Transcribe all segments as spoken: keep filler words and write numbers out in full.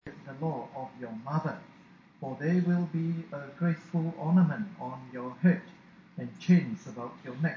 the law of your mother, for they will be a graceful ornament on your head and chains about your neck.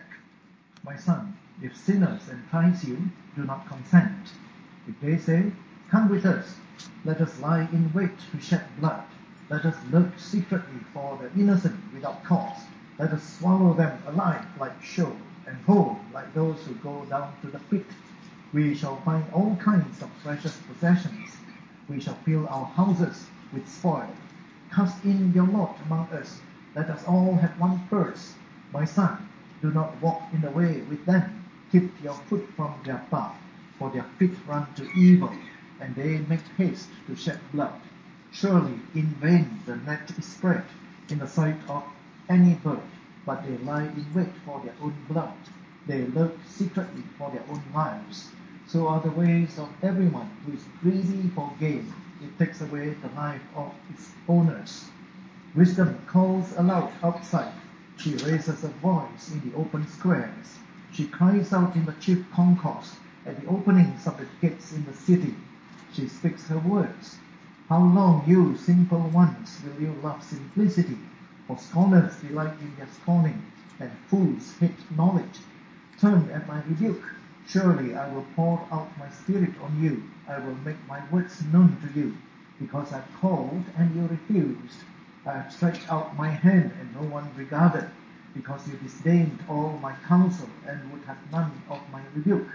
My son, if sinners entice you, do not consent. If they say, come with us, let us lie in wait to shed blood. Let us lurk secretly for the innocent without cause. Let us swallow them alive like shoal, and whole like those who go down to the pit. We shall find all kinds of precious possessions. We shall fill our houses with spoil. Cast in your lot among us. Let us all have one purse. My son, do not walk in the way with them. Keep your foot from their path, for their feet run to evil, and they make haste to shed blood. Surely in vain the net is spread in the sight of any bird, but they lie in wait for their own blood. They lurk secretly for their own lives. So are the ways of everyone who is greedy for gain. It takes away the life of its owners. Wisdom calls aloud outside. She raises a voice in the open squares. She cries out in the chief concourse, at the openings of the gates in the city. She speaks her words. How long, you simple ones, will you love simplicity? For scorners delight in their scorning, and fools hate knowledge. Turn at my rebuke. Surely I will pour out my spirit on you. I will make my words known to you. Because I called and you refused. I have stretched out my hand and no one regarded. Because you disdained all my counsel and would have none of my rebuke.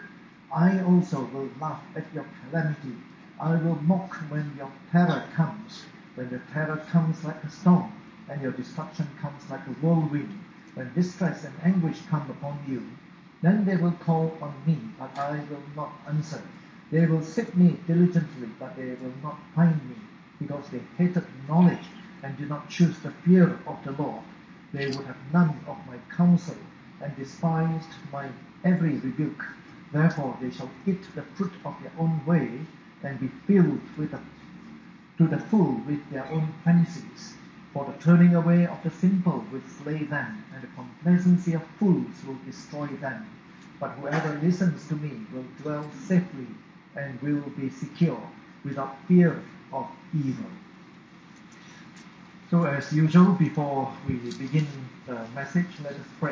I also will laugh at your calamity. I will mock when your terror comes. When your terror comes like a storm, and your destruction comes like a whirlwind. When distress and anguish come upon you, then they will call on me, but I will not answer. They will seek me diligently, but they will not find me, because they hated knowledge and did not choose the fear of the Lord. They would have none of my counsel and despised my every rebuke. Therefore they shall eat the fruit of their own way and be filled with the, to the full with their own fancies. For the turning away of the simple will slay them, and the complacency of fools will destroy them. But whoever listens to me will dwell safely and will be secure, without fear of evil. So as usual, before we begin the message, let us pray.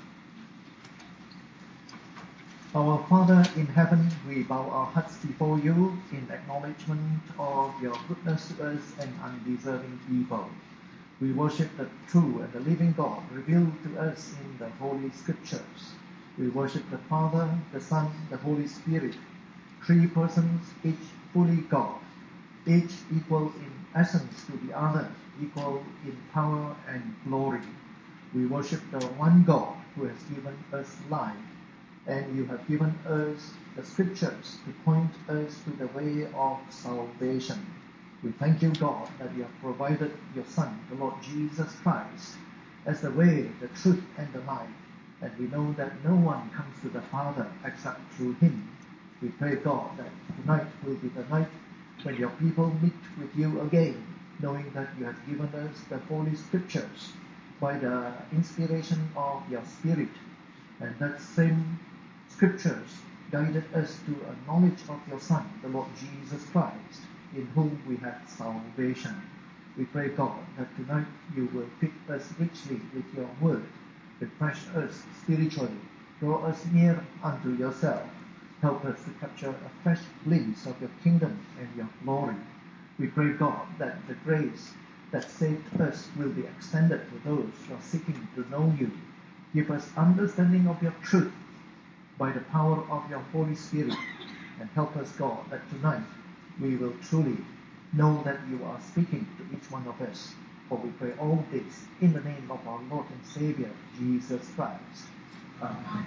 Our Father in heaven, we bow our hearts before you in acknowledgement of your goodness to us and undeserving people. We worship the true and the living God revealed to us in the Holy Scriptures. We worship the Father, the Son, the Holy Spirit, three persons, each fully God, each equal in essence to the other, equal in power and glory. We worship the one God who has given us life, and you have given us the Scriptures to point us to the way of salvation. We thank you, God, that you have provided your Son, the Lord Jesus Christ, as the way, the truth, and the life. And we know that no one comes to the Father except through him. We pray, God, that tonight will be the night when your people meet with you again, knowing that you have given us the Holy Scriptures by the inspiration of your Spirit. And that same Scriptures guided us to a knowledge of your Son, the Lord Jesus Christ, in whom we have salvation. We pray, God, that tonight you will feed us richly with your word, refresh us spiritually, draw us near unto yourself, help us to capture a fresh glimpse of your kingdom and your glory. We pray, God, that the grace that saved us will be extended to those who are seeking to know you. Give us understanding of your truth by the power of your Holy Spirit, and help us, God, that tonight we will truly know that you are speaking to each one of us. For we pray all this in the name of our Lord and Savior, Jesus Christ. Amen.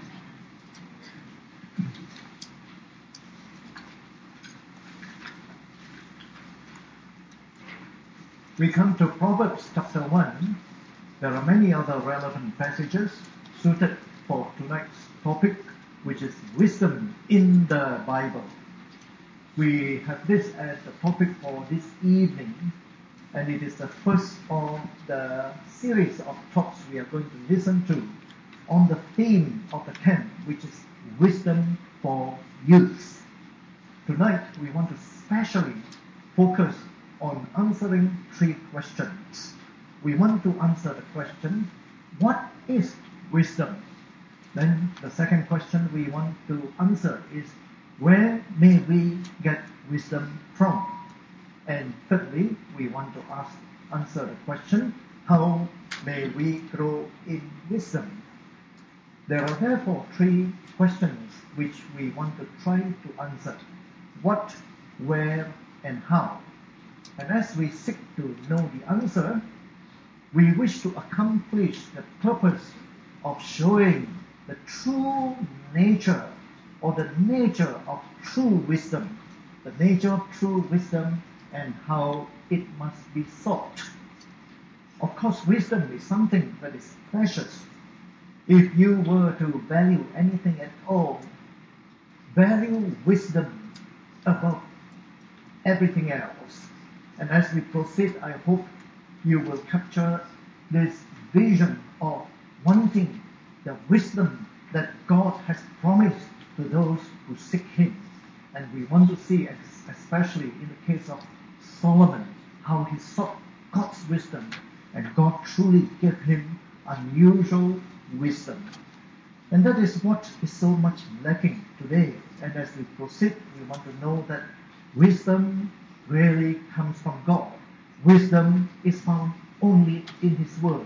We come to Proverbs chapter one. There are many other relevant passages suited for tonight's topic, which is wisdom in the Bible. We have this as the topic for this evening, and it is the first of the series of talks we are going to listen to on the theme of the camp, which is wisdom for youth. Tonight we want to specially focus on answering three questions. We want to answer the question, what is wisdom? Then the second question we want to answer is, where may we get wisdom from? And thirdly, we want to ask, answer the question, how may we grow in wisdom? There are therefore three questions which we want to try to answer. What, where, and how. And as we seek to know the answer, we wish to accomplish the purpose of showing the true nature or the nature of true wisdom, the nature of true wisdom and how it must be sought. Of course, wisdom is something that is precious. If you were to value anything at all, value wisdom above everything else. And as we proceed, I hope you will capture this vision of wanting the wisdom that God has promised to those who seek Him. And we want to see, especially in the case of Solomon, how he sought God's wisdom, and God truly gave him unusual wisdom. And that is what is so much lacking today. And as we proceed, we want to know that wisdom really comes from God. Wisdom is found only in His Word.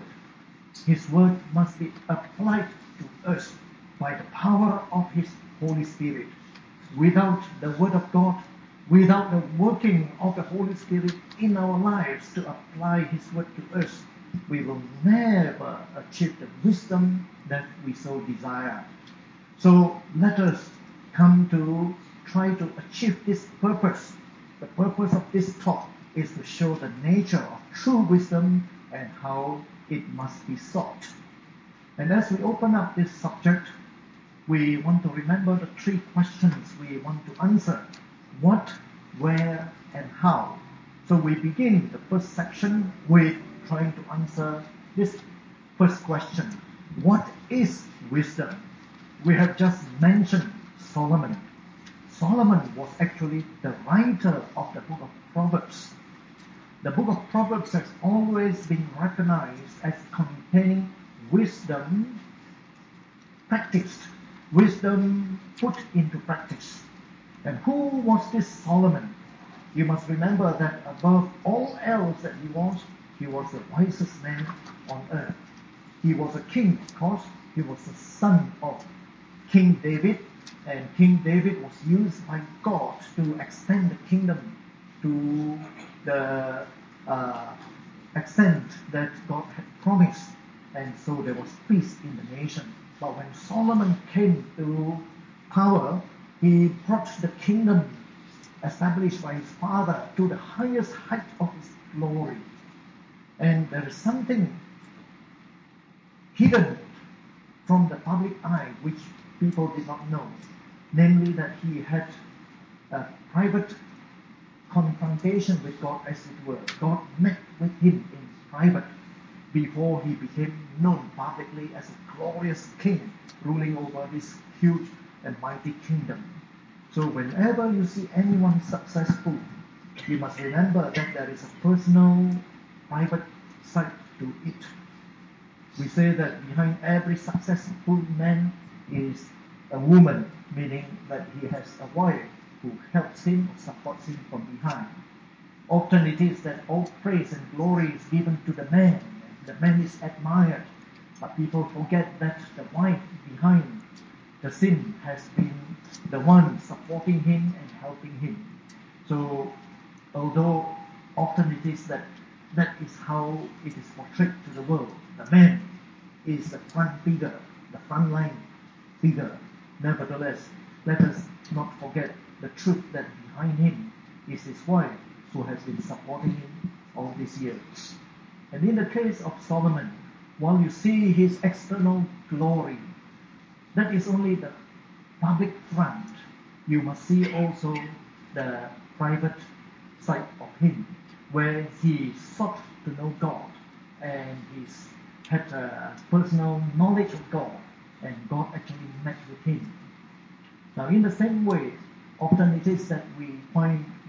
His Word must be applied to us by the power of His Holy Spirit. Without the Word of God, without the working of the Holy Spirit in our lives to apply His Word to us, we will never achieve the wisdom that we so desire. So let us come to try to achieve this purpose. The purpose of this talk is to show the nature of true wisdom and how it must be sought. And as we open up this subject, we want to remember the three questions we want to answer. What, where, and how. So we begin the first section with trying to answer this first question. What is wisdom? We have just mentioned Solomon. Solomon was actually the writer of the book of Proverbs. The book of Proverbs has always been recognized as containing wisdom practiced, wisdom put into practice. And who was this Solomon? You must remember that above all else that he was, he was the wisest man on earth. He was a king, of course. He was the son of King David, and King David was used by God to extend the kingdom to the uh, extent that God had promised. And so there was peace in the nation. But when Solomon came to power, he brought the kingdom established by his father to the highest height of his glory. And there is something hidden from the public eye which people did not know, namely that he had a private confrontation with God, as it were. God met with him in private before he became known publicly as a glorious king ruling over this huge and mighty kingdom. So whenever you see anyone successful, you must remember that there is a personal, private side to it. We say that behind every successful man is a woman, meaning that he has a wife who helps him or supports him from behind. Often it is that all praise and glory is given to the man, and the man is admired, but people forget that the wife behind the scene has been the one supporting him and helping him. So although often it is that that is how it is portrayed to the world, the man is the front figure, the front line figure. Nevertheless, let us not forget the truth that behind him is his wife, who has been supporting him all these years. And in the case of Solomon, while you see his external glory, that is only the public front. You must see also the private side of him, where he sought to know God, and he had a personal knowledge of God, and God actually met with him. Now in the same way, often it is that we find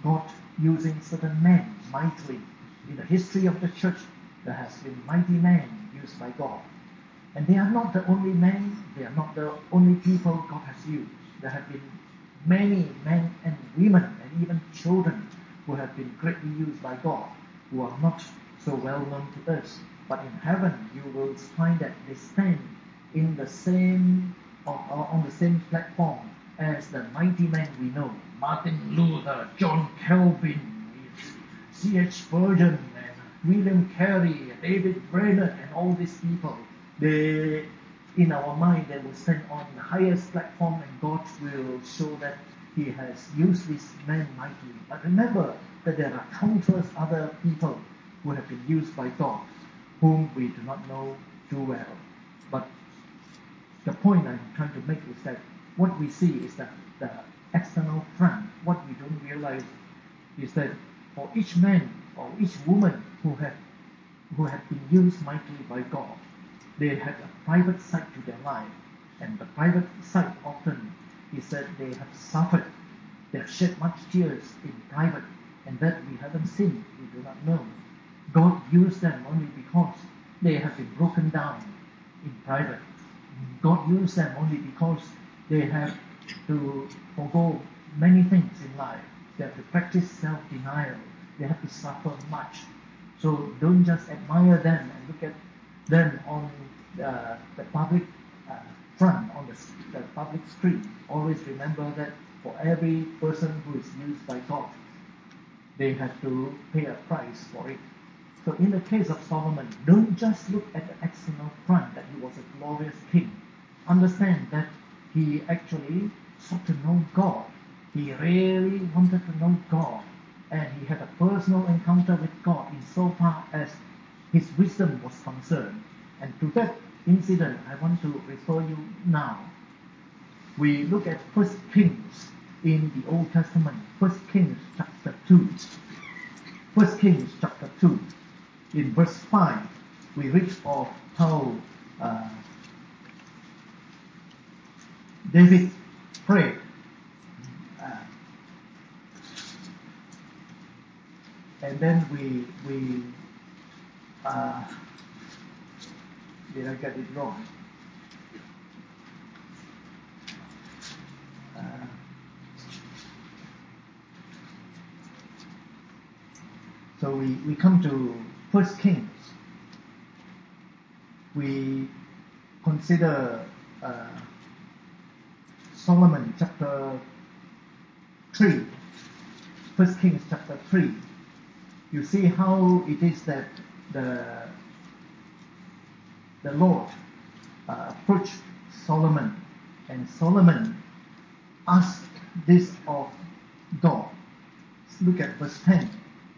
God using certain men mightily. In the history of the church, there has been mighty men used by God. And they are not the only men, they are not the only people God has used. There have been many men and women and even children who have been greatly used by God, who are not so well known to us. But in heaven, you will find that they stand in the same, or, or on the same platform as the mighty men we know. Martin Luther, John Calvin, C H Spurgeon, and William Carey, David Brainerd, and all these people. They, in our mind, they will stand on the highest platform, and God will show that He has used these men mightily. But remember that there are countless other people who have been used by God, whom we do not know too well. But the point I'm trying to make is that what we see is that the external front. What we don't realize is that for each man or each woman who have who have been used mightily by God, they have a private side to their life. And the private side often is that they have suffered. They have shed much tears in private, and that we haven't seen, we do not know. God used them only because they have been broken down in private. God used them only because they have to forgo many things in life. They have to practice self-denial. They have to suffer much. So don't just admire them and look at them on uh, the public uh, front, on the, the public screen. Always remember that for every person who is used by God, they have to pay a price for it. So in the case of Solomon, don't just look at the external front that he was a glorious king. Understand that he actually sought to know God. He really wanted to know God. And he had a personal encounter with God in so far as his wisdom was concerned. And to that incident, I want to refer you now. We look at First Kings in the Old Testament. First Kings chapter two. First Kings chapter two. In verse five, we read of how uh, David prayed. Uh, and then we, we uh, did I get it wrong? Uh, so we, we come to First Kings. We consider uh, Solomon chapter three. First Kings chapter three. You see how it is that the the Lord uh, approached Solomon, and Solomon asked this of God. Look at verse ten.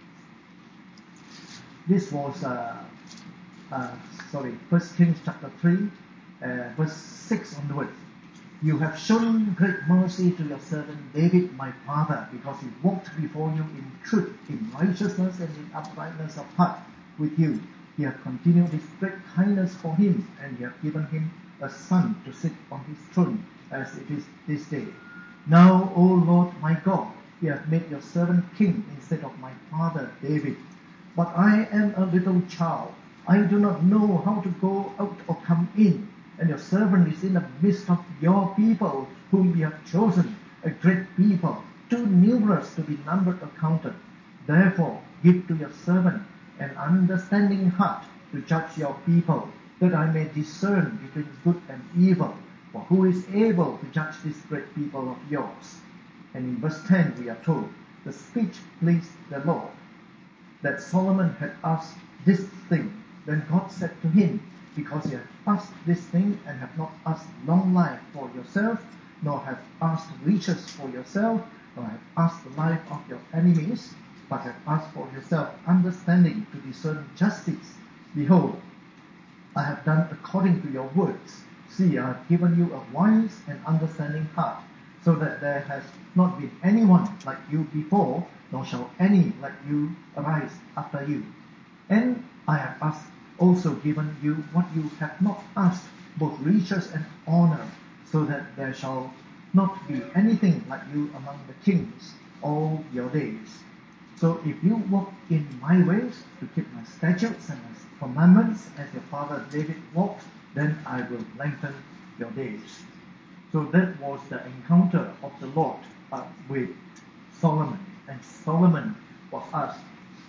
This was uh, uh, sorry, First Kings chapter three, uh, verse six onwards. You have shown great mercy to your servant David, my father, because he walked before you in truth, in righteousness, and in uprightness of heart with you. You have continued this great kindness for him, and you have given him a son to sit on his throne, as it is this day. Now, O Lord my God, you have made your servant king instead of my father David. But I am a little child. I do not know how to go out or come in. And your servant is in the midst of your people, whom you have chosen, a great people, too numerous to be numbered or counted. Therefore, give to your servant an understanding heart to judge your people, that I may discern between good and evil. For who is able to judge this great people of yours? And in verse ten we are told, the speech pleased the Lord, that Solomon had asked this thing. Then God said to him, because you have asked this thing, and have not asked long life for yourself, nor have asked riches for yourself, nor have asked the life of your enemies, but have asked for yourself understanding to discern justice. Behold, I have done according to your words. See, I have given you a wise and understanding heart, so that there has not been anyone like you before, nor shall any like you arise after you. And I have asked, also given you what you have not asked, both riches and honor, so that there shall not be anything like you among the kings. all your days. So if you walk in my ways to keep my statutes and my commandments as your father David walked, then I will lengthen your days. So that was the encounter of the Lord uh, with Solomon. And Solomon was asked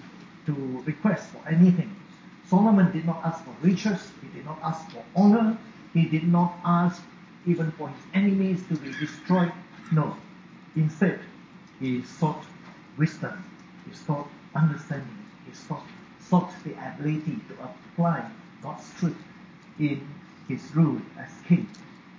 to request for anything. Solomon did not ask for riches. He did not ask for honor. He did not ask even for his enemies to be destroyed. No. Instead, he sought wisdom. He sought understanding. He sought, sought the ability to apply God's truth in his rule as king.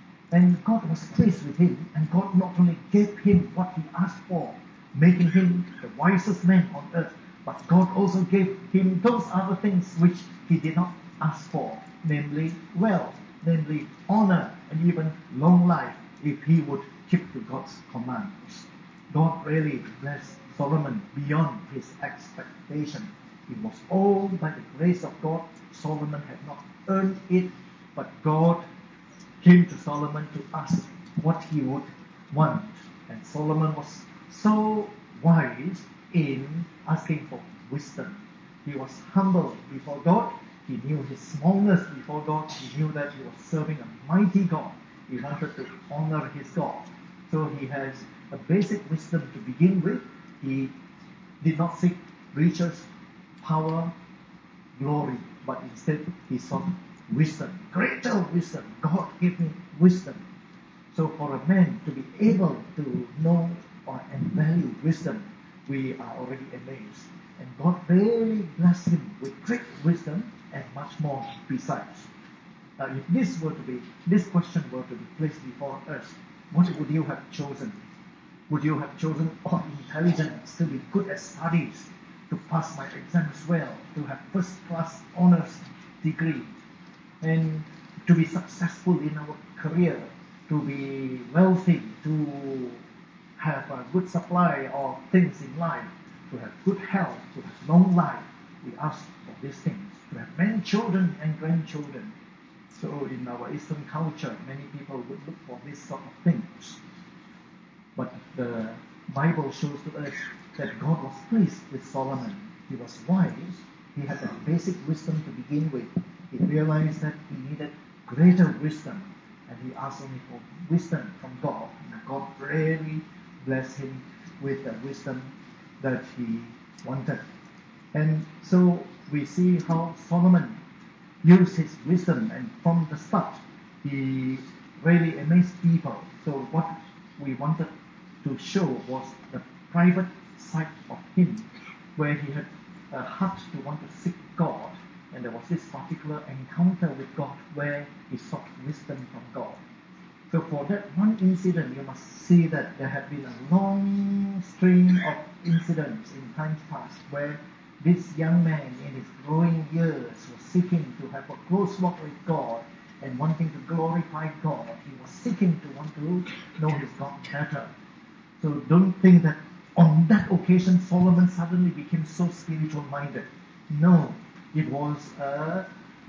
And God was pleased with him, and God not only gave him what he asked for, making him the wisest man on earth, but God also gave him those other things which he did not ask for, namely wealth, namely honor, and even long life if he would keep to God's commands. God really blessed Solomon beyond his expectation. It was all by the grace of God. Solomon had not earned it, but God came to Solomon to ask what he would want. And Solomon was so wise in asking for wisdom. He was humble before God. He knew his smallness before God. He knew that he was serving a mighty God. He wanted to honor his God. So he has a basic wisdom to begin with. He did not seek riches, power, glory, but instead he sought wisdom, greater wisdom. God gave him wisdom. So for a man to be able to know or and value wisdom, we are already amazed. And God really blessed him with great wisdom and much more besides. Now, if this were to be, this question were to be placed before us, what would you have chosen? Would you have chosen oh, intelligence, to be good at studies, to pass my exams well, to have first class honors degree, and to be successful in our career, to be wealthy, to have a good supply of things in life, to have good health, to have long life? We ask for these things, to have many children and grandchildren. So in our Eastern culture, many people would look for these sort of things. But the Bible shows to us that God was pleased with Solomon. He was wise. He had a basic wisdom to begin with. He realized that he needed greater wisdom, and he asked only for wisdom from God. And God really blessed him with the wisdom that he wanted. And so we see how Solomon used his wisdom, and from the start, he really amazed people. So what we wanted to show was the private side of him, where he had a heart to want to seek God, and there was this particular encounter with God where he sought wisdom from God. So for that one incident, you must see that there had been a long string of incidents in times past where this young man in his growing years was seeking to have a close walk with God and wanting to glorify God. He was seeking to want to know his God better. So don't think that on that occasion Solomon suddenly became so spiritual minded. No, it was a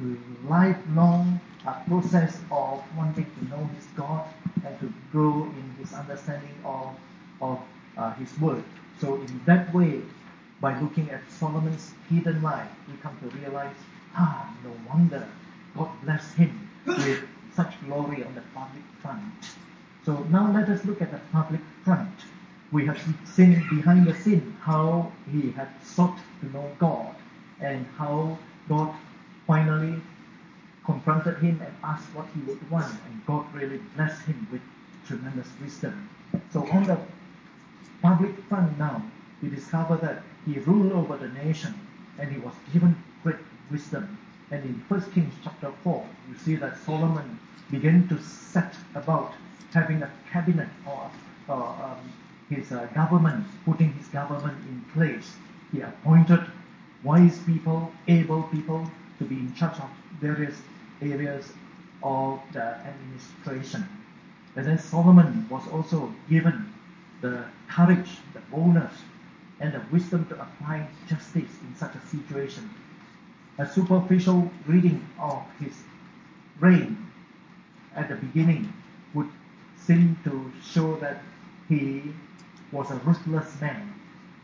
lifelong uh, process of wanting to know his God and to grow in his understanding of, of uh, his word. So in that way, by looking at Solomon's hidden life, we come to realize, ah, no wonder God blessed him with such glory on the public front. So now let us look at the public front. We have seen behind the scene how he had sought to know God, and how God finally confronted him and asked what he would want, and God really blessed him with tremendous wisdom. So on the public front now, we discover that he ruled over the nation, and he was given great wisdom. And in First Kings chapter four, you see that Solomon began to set about having a cabinet or uh, um, his uh, government, putting his government in place. He appointed wise people, able people to be in charge of various areas of the administration. And then Solomon was also given the courage, the boldness, and the wisdom to apply justice in such a situation. A superficial reading of his reign at the beginning would seem to show that he was a ruthless man.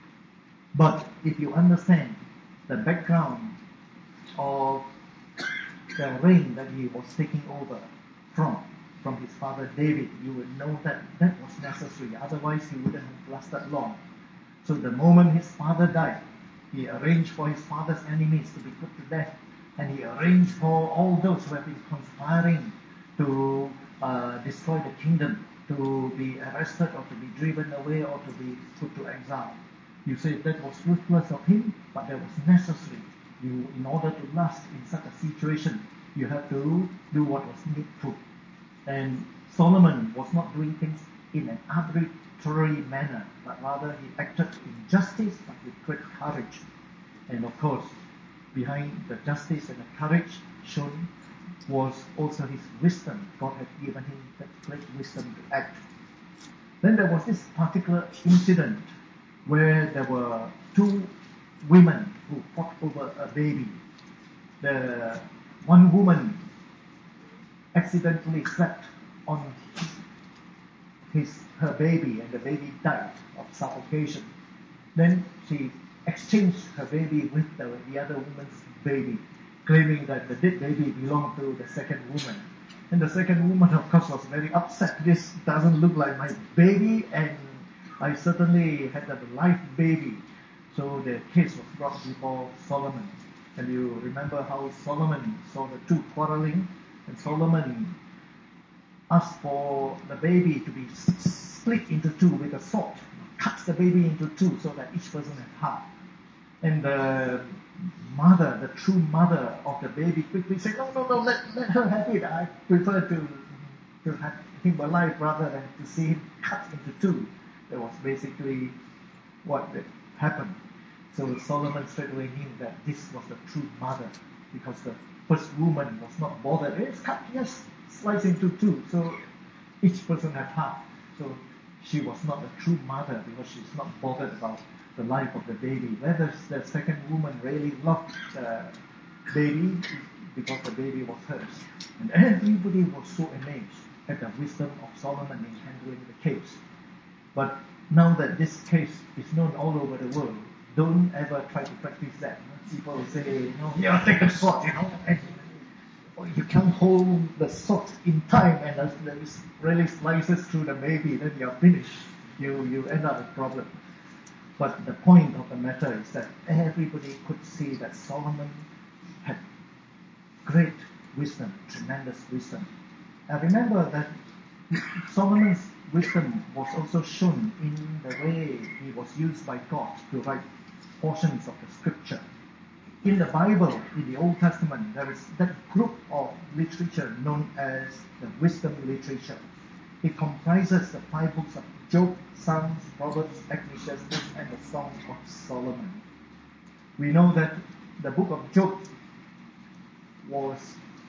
But if you understand the background of the reign that he was taking over from, from his father David, you would know that that was necessary. Otherwise, he wouldn't have lasted long. So the moment his father died, he arranged for his father's enemies to be put to death, and he arranged for all those who have been conspiring to uh, destroy the kingdom to be arrested or to be driven away or to be put to exile. You say that was ruthless of him, but that was necessary. You, in order to last in such a situation, you have to do what was needful. And Solomon was not doing things in an arbitrary manner, but rather he acted in justice but with great courage. And of course, behind the justice and the courage shown was also his wisdom. God had given him that great wisdom to act. Then there was this particular incident where there were two women who fought over a baby. The one woman accidentally slept on his her baby, and the baby died of suffocation. Then she exchanged her baby with the, the other woman's baby, claiming that the dead baby belonged to the second woman. And the second woman, of course, was very upset. This doesn't look like my baby, and I certainly had a live baby. So the case was brought before Solomon. And you remember how Solomon saw the two quarreling, and Solomon asked for the baby to be split into two with a sword, cuts the baby into two so that each person had half. And the mother, the true mother of the baby, quickly said, no, no, no, let, let her have it. I prefer to, to have him alive rather than to see him cut into two. That was basically what happened. So Solomon straight away knew that this was the true mother, because the first woman was not bothered. It's cut, yes, slice into two, so each person had half. So she was not a true mother because she's not bothered about the life of the baby. Whether the second woman really loved the baby because the baby was hers. And everybody was so amazed at the wisdom of Solomon in handling the case. But now that this case is known all over the world, don't ever try to practice that. People say, you know, yeah, take the sword, you know, and you can't hold the sword in time, and as it really slices through the baby, then you're finished. You you end up with problem. But the point of the matter is that everybody could see that Solomon had great wisdom, tremendous wisdom. And remember that Solomon's wisdom was also shown in the way he was used by God to write portions of the scripture. In the Bible, in the Old Testament, there is that group of literature known as the wisdom literature. It comprises the five books of Job, Psalms, Proverbs, Ecclesiastes, and the Song of Solomon. We know that the book of Job was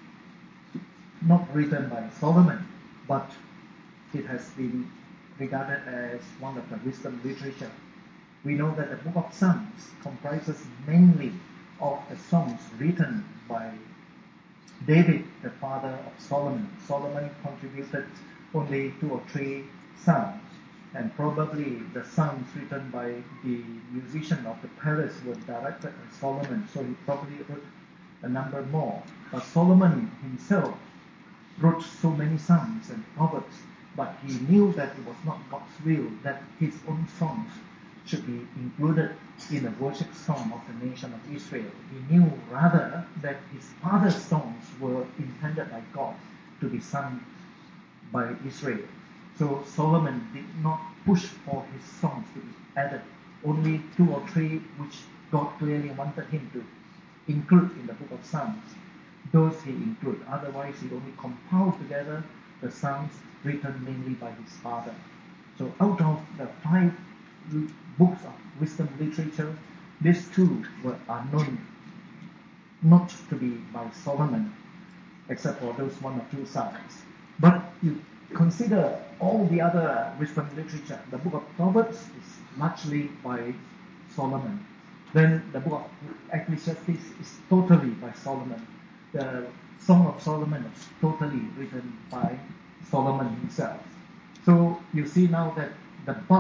not written by Solomon, but it has been regarded as one of the wisdom literature. We know that the book of Psalms comprises mainly of the songs written by David, the father of Solomon. Solomon contributed only two or three psalms, and probably the psalms written by the musician of the palace were directed by Solomon, so he probably wrote a number more. But Solomon himself wrote so many psalms and proverbs, but he knew that it was not God's will that his own songs should be included in the worship song of the nation of Israel. He knew rather that his father's songs were intended by God to be sung by Israel. So Solomon did not push for his songs to be added. Only two or three which God clearly wanted him to include in the book of Psalms. Those he included. Otherwise, he only compiled together the psalms written mainly by his father. So out of the five books of wisdom literature, these two were are known not to be by Solomon, except for those one or two psalms. But you consider all the other wisdom literature. The book of Proverbs is largely by Solomon. Then the book of Ecclesiastes is totally by Solomon. The Song of Solomon is totally written by Solomon himself. So you see now that the bulk,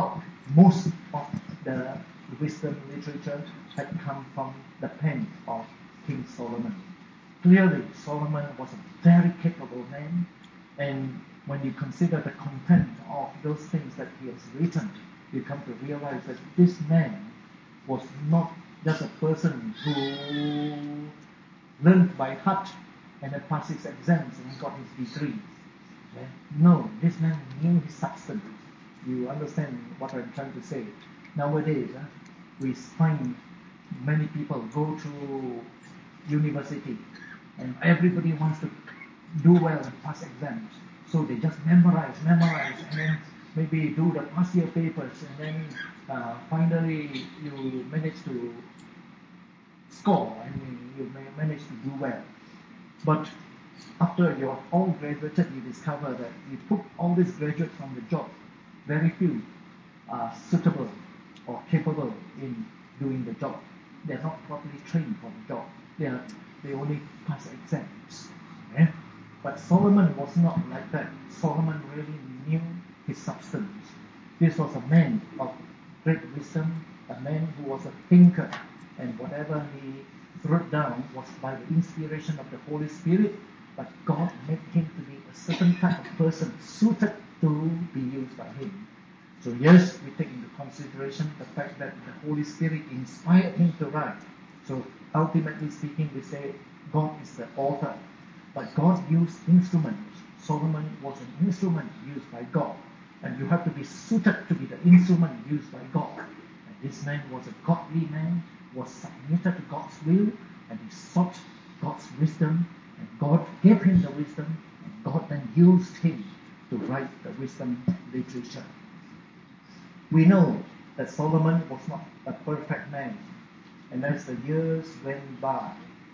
most of the wisdom literature had come from the pen of King Solomon. Clearly, Solomon was a very capable man, and when you consider the content of those things that he has written, you come to realize that this man was not just a person who learned by heart and then passed his exams and got his degrees. Okay? No, this man knew his substance. You understand what I'm trying to say? Nowadays, uh, we find many people go to university and everybody wants to do well and pass exams. So they just memorize, memorize, and then maybe do the past year papers, and then uh, finally you manage to score and you may manage to do well. But after you're all graduated, you discover that you put all these graduates on the job. Very few are suitable or capable in doing the job. They're not properly trained for the job. They are, they only pass exams. Okay? But Solomon was not like that. Solomon really knew his substance. This was a man of great wisdom, a man who was a thinker, and whatever he wrote down was by the inspiration of the Holy Spirit, but God made him to be a certain type of person suited to be used by him. So yes, we take into consideration the fact that the Holy Spirit inspired him to write. So ultimately speaking, we say God is the author, but God used instruments. Solomon was an instrument used by God, and you have to be suited to be the instrument used by God. And this man was a godly man, was submitted to God's will, and he sought God's wisdom, and God gave him the wisdom, and God then used him to write the wisdom literature. We know that Solomon was not a perfect man, and as the years went by,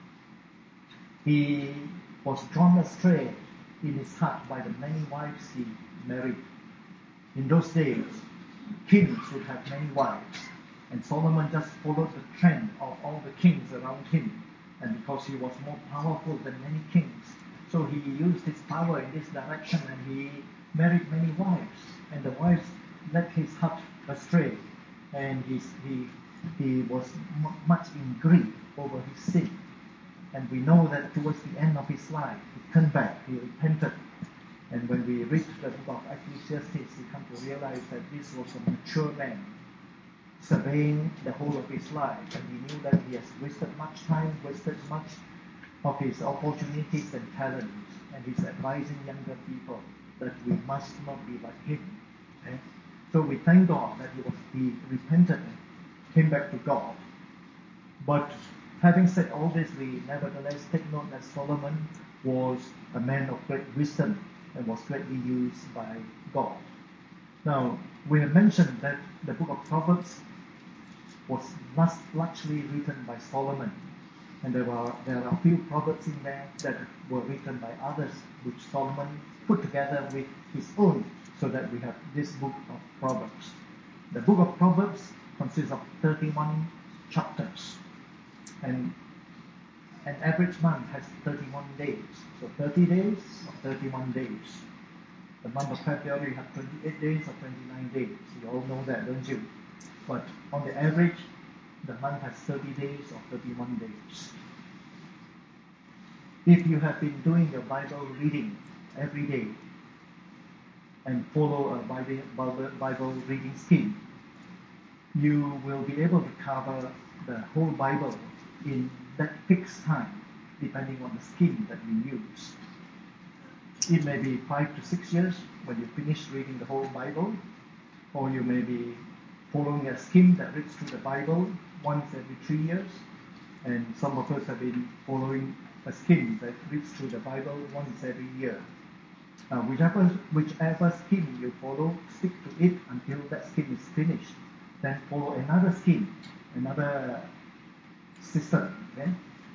he was drawn astray in his heart by the many wives he married. In those days, kings would have many wives, and Solomon just followed the trend of all the kings around him. And because he was more powerful than many kings, so he used his power in this direction, and he married many wives. And the wives led his heart astray, and he he he was m- much in grief over his sin. And we know that towards the end of his life, he turned back, he repented. And when we read the book of Ecclesiastes, we come to realize that this was a mature man, surveying the whole of his life, and he knew that he has wasted much time, wasted much of his opportunities and talents, and he's advising younger people that we must not be like him. Okay? So we thank God that he was he repented and came back to God. But having said all this, we nevertheless take note that Solomon was a man of great wisdom and was greatly used by God. Now, we have mentioned that the book of Proverbs was last largely written by Solomon, and there are there are a few proverbs in there that were written by others, which Solomon put together with his own, so that we have this book of Proverbs. The book of Proverbs consists of thirty-one chapters, and an average month has thirty-one days. So thirty days or thirty-one days. The month of February you have twenty-eight days or twenty-nine days. You all know that, don't you? But on the average, the month has thirty days or thirty-one days. If you have been doing your Bible reading every day and follow a Bible, Bible reading scheme, you will be able to cover the whole Bible in that fixed time, depending on the scheme that you use. It may be five to six years when you finish reading the whole Bible, or you may be following a scheme that reads through the Bible once every three years, and some of us have been following a scheme that reads through the Bible once every year. Uh, whichever, whichever scheme you follow, stick to it until that scheme is finished. Then follow another scheme, another system. Okay?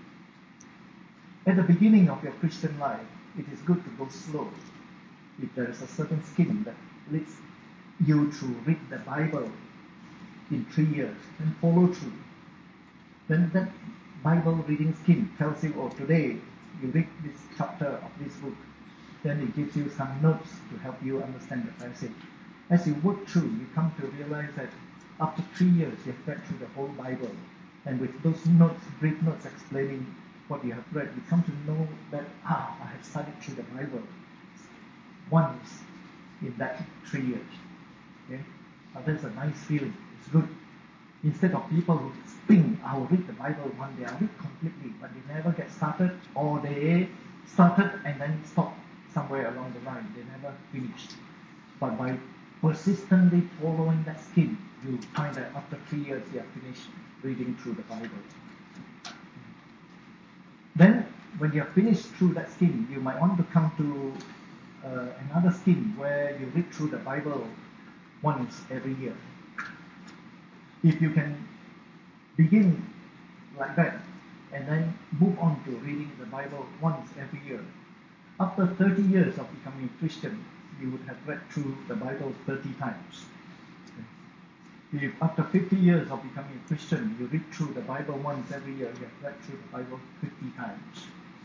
At the beginning of your Christian life, it is good to go slow. If there is a certain scheme that leads you to read the Bible in three years, then follow through. Then that Bible reading scheme tells you, oh, today you read this chapter of this book. Then it gives you some notes to help you understand the passage. as you work through, you come to realize that after three years, you've read through the whole Bible. And with those notes, brief notes explaining what you have read, you come to know that, ah, I have studied through the Bible once in that three years. Okay? Now that's a nice feeling. It's good. Instead of people who think, I'll read the Bible one day, I'll read completely, but they never get started, or they started and then stop somewhere along the line. They never finished. But by persistently following that scheme, you find that after three years you have finished reading through the Bible. Then, when you have finished through that scheme, you might want to come to uh, another scheme where you read through the Bible once every year. If you can begin like that and then move on to reading the Bible once every year, after thirty years of becoming a Christian, you would have read through the Bible thirty times. If after fifty years of becoming a Christian, you read through the Bible once every year, you have read through the Bible fifty times.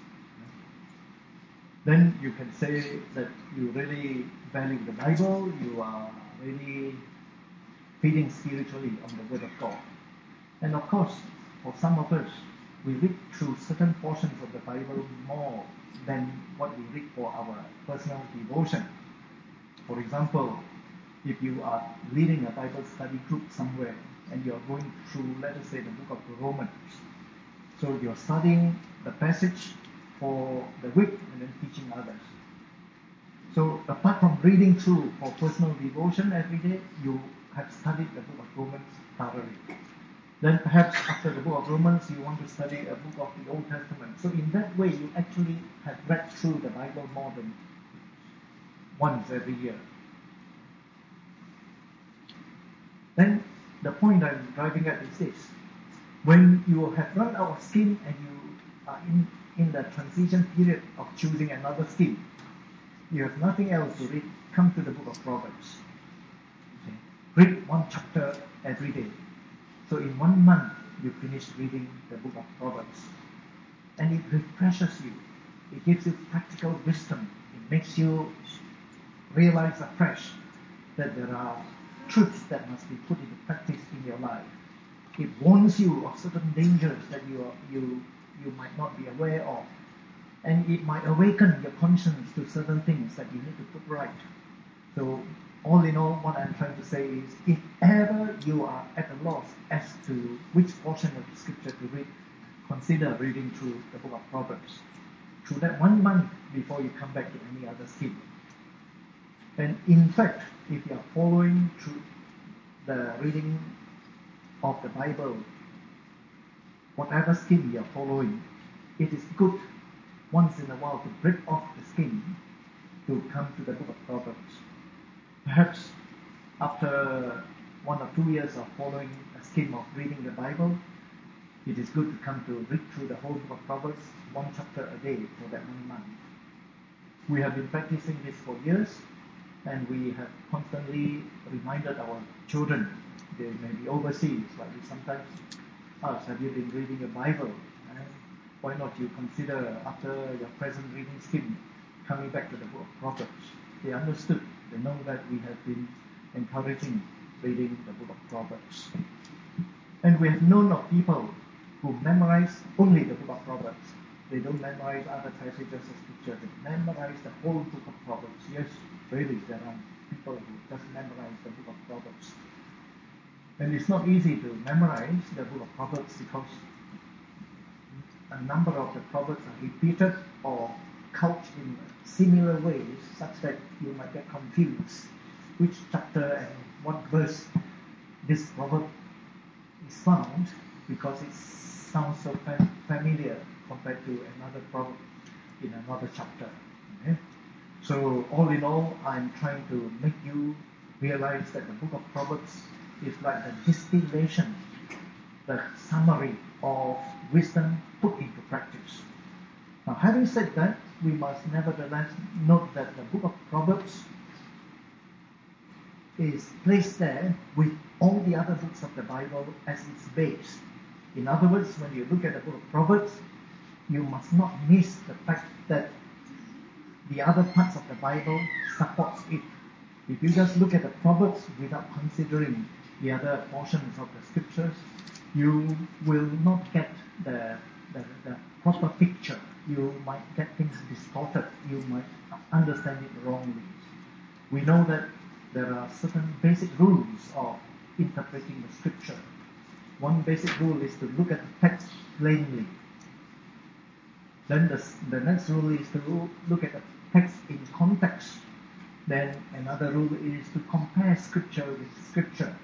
Then you can say that you really value the Bible, you are really feeding spiritually on the Word of God. And of course, for some of us, we read through certain portions of the Bible more than what we read for our personal devotion. For example, if you are leading a Bible study group somewhere and you're going through, let us say, the book of Romans. So you're studying the passage for the week and then teaching others. So apart from reading through for personal devotion every day, you have studied the book of Romans thoroughly. Then perhaps after the book of Romans, you want to study a book of the Old Testament. So in that way, you actually have read through the Bible more than once every year. Then the point I'm driving at is this. When you have run out of scheme and you are in, in the transition period of choosing another scheme, you have nothing else to read, come to the book of Proverbs. Okay. Read one chapter every day. So in one month, you finish reading the book of Proverbs. And it refreshes you. It gives you practical wisdom. It makes you realize afresh that there are truths that must be put into practice in your life. It warns you of certain dangers that you are, you you might not be aware of. And it might awaken your conscience to certain things that you need to put right. So all in all, what I'm trying to say is, if ever you are at a loss as to which portion of the scripture to read, consider reading through the book of Proverbs. Through that one month before you come back to any other scheme. And in fact, if you are following through the reading of the Bible, whatever scheme you are following, it is good once in a while to break off the scheme to come to the book of Proverbs. Perhaps after one or two years of following a scheme of reading the Bible, it is good to come to read through the whole book of Proverbs, one chapter a day for that one month. We have been practicing this for years, and we have constantly reminded our children, they may be overseas, but we sometimes ask, have you been reading your Bible? And why not you consider, after your present reading scheme, coming back to the book of Proverbs? They understood, they know that we have been encouraging reading the book of Proverbs. And we have known of people who memorize only the book of Proverbs. They don't memorize other passages of scripture. They memorize the whole book of Proverbs. Yes, really, there are people who just memorize the book of Proverbs. And it's not easy to memorize the book of Proverbs because a number of the Proverbs are repeated or couched in similar ways such that you might get confused which chapter and what verse this proverb is found, because it sounds so familiar compared to another proverb in another chapter. Okay? So all in all, I'm trying to make you realize that the book of Proverbs is like the distillation, the summary of wisdom put into practice. Now, having said that, we must nevertheless note that the book of Proverbs is placed there with all the other books of the Bible as its base. In other words, when you look at the book of Proverbs, you must not miss the fact that the other parts of the Bible supports it. If you just look at the Proverbs without considering the other portions of the scriptures, you will not get the, the, the proper picture. You might get things distorted. You might understand it wrongly. We know that there are certain basic rules of interpreting the scripture. One basic rule is to look at the text plainly. Then the, the next rule is to look at the text in context. Then another rule is to compare scripture with scripture.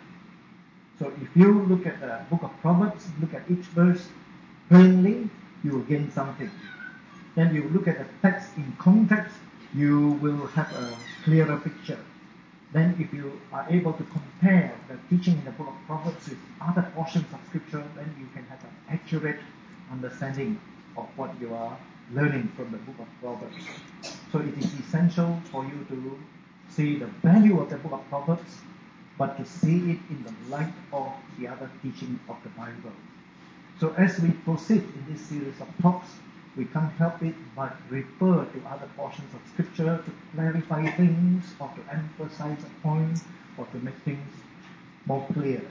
So if you look at the book of Proverbs, look at each verse plainly, you will gain something. Then you look at the text in context, you will have a clearer picture. Then if you are able to compare the teaching in the book of Proverbs with other portions of scripture, then you can have an accurate understanding of what you are learning from the book of Proverbs. So it is essential for you to see the value of the book of Proverbs, but to see it in the light of the other teaching of the Bible. So as we proceed in this series of talks, we can't help it but refer to other portions of scripture to clarify things, or to emphasize a point, or to make things more clear.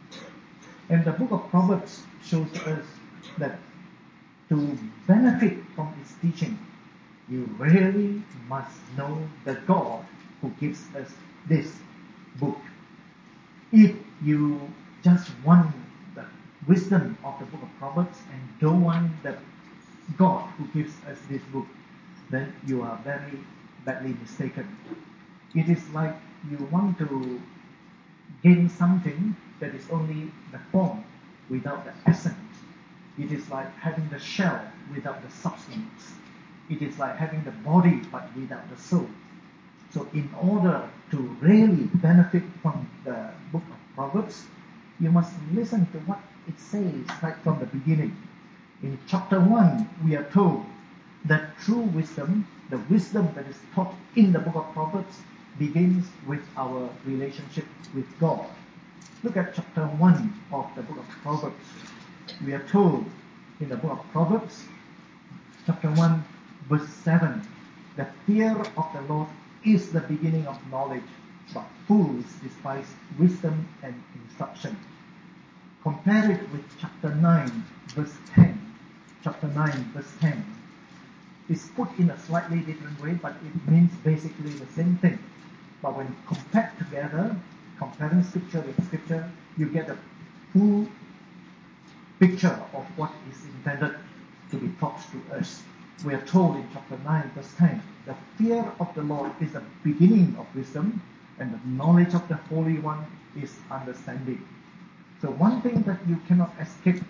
And the book of Proverbs shows us that to benefit from its teaching, you really must know the God who gives us this book. If you just want the wisdom of the book of Proverbs and don't want the God who gives us this book, then you are very badly mistaken. It is like you want to gain something that is only the form without the essence. It is like having the shell without the substance. It is like having the body but without the soul. So in order to really benefit from the book of Proverbs, you must listen to what it says right from the beginning. In chapter one, we are told that true wisdom, the wisdom that is taught in the book of Proverbs, begins with our relationship with God. Look at chapter one of the book of Proverbs. We are told in the book of Proverbs, chapter one, verse seven, the fear of the Lord is the beginning of knowledge, but fools despise wisdom and instruction. Compare it with chapter nine, verse ten. Chapter nine, verse ten. It's put in a slightly different way, but it means basically the same thing. But when compared together, comparing scripture with scripture, you get a full picture of what is intended to be taught to us. We are told in chapter nine, verse ten, the fear of the Lord is the beginning of wisdom, and the knowledge of the Holy One is understanding. So one thing that you cannot escape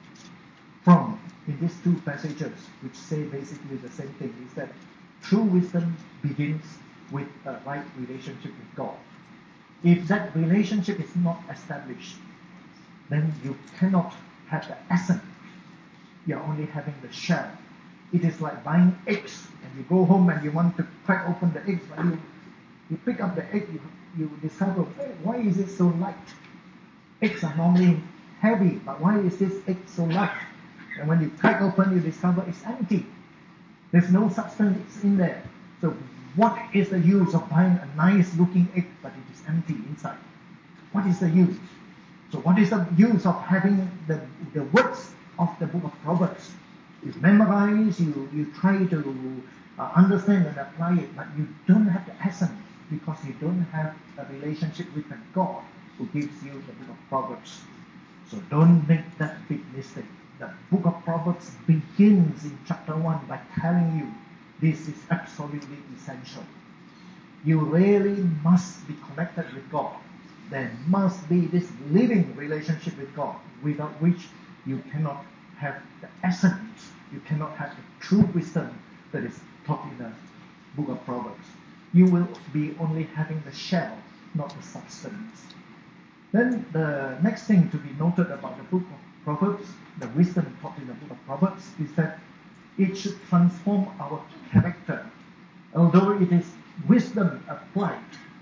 from in these two passages, which say basically the same thing, is that true wisdom begins with a right relationship with God. If that relationship is not established, then you cannot have the essence. You're only having the shell. It is like buying eggs, and you go home and you want to crack open the eggs, but you you pick up the egg, you, you discover, hey, why is it so light? Eggs are normally heavy, but why is this egg so light? And when you crack open, you discover it's empty. There's no substance in there. So what is the use of buying a nice looking egg, but it is empty inside? What is the use? So what is the use of having the, the words of the book of Proverbs? You memorize, you, you try to uh, understand and apply it, but you don't have the essence because you don't have a relationship with the God who gives you the book of Proverbs. So don't make that big mistake. The book of Proverbs begins in chapter one by telling you this is absolutely essential. You really must be connected with God. There must be this living relationship with God, without which you cannot have the essence, you cannot have the true wisdom that is taught in the book of Proverbs. You will be only having the shell, not the substance. Then the next thing to be noted about the book of Proverbs, the wisdom taught in the book of Proverbs, is that it should transform our character. Although it is wisdom applied,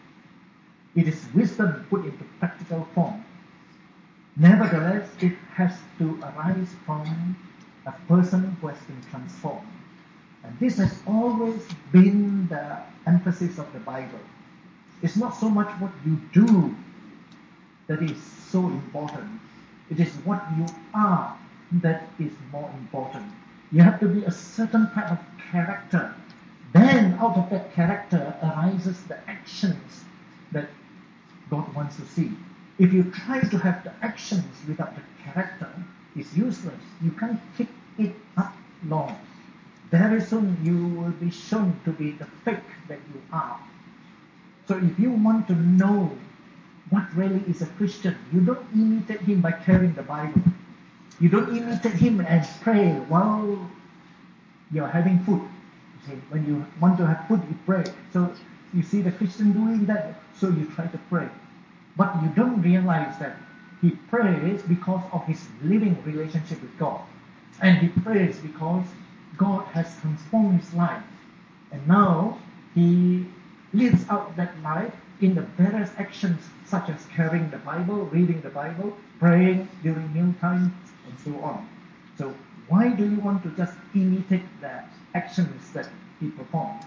it is wisdom put into practical form. Nevertheless, it has to arise from a person who has been transformed. And this has always been the emphasis of the Bible. It's not so much what you do that is so important. It is what you are that is more important. You have to be a certain type of character. Then out of that character arises the actions that God wants to see. If you try to have the actions without the character, it's useless. You can't keep it up long. Very soon you will be shown to be the fake that you are. So if you want to know what really is a Christian, you don't imitate him by carrying the Bible. You don't imitate him and pray while you're having food. You see, when you want to have food, you pray. So you see the Christian doing that, so you try to pray. But you don't realize that he prays because of his living relationship with God. And he prays because God has transformed his life. And now he lives out that life in the various actions such as carrying the Bible, reading the Bible, praying during mealtime, and so on. So why do you want to just imitate the actions that he performs?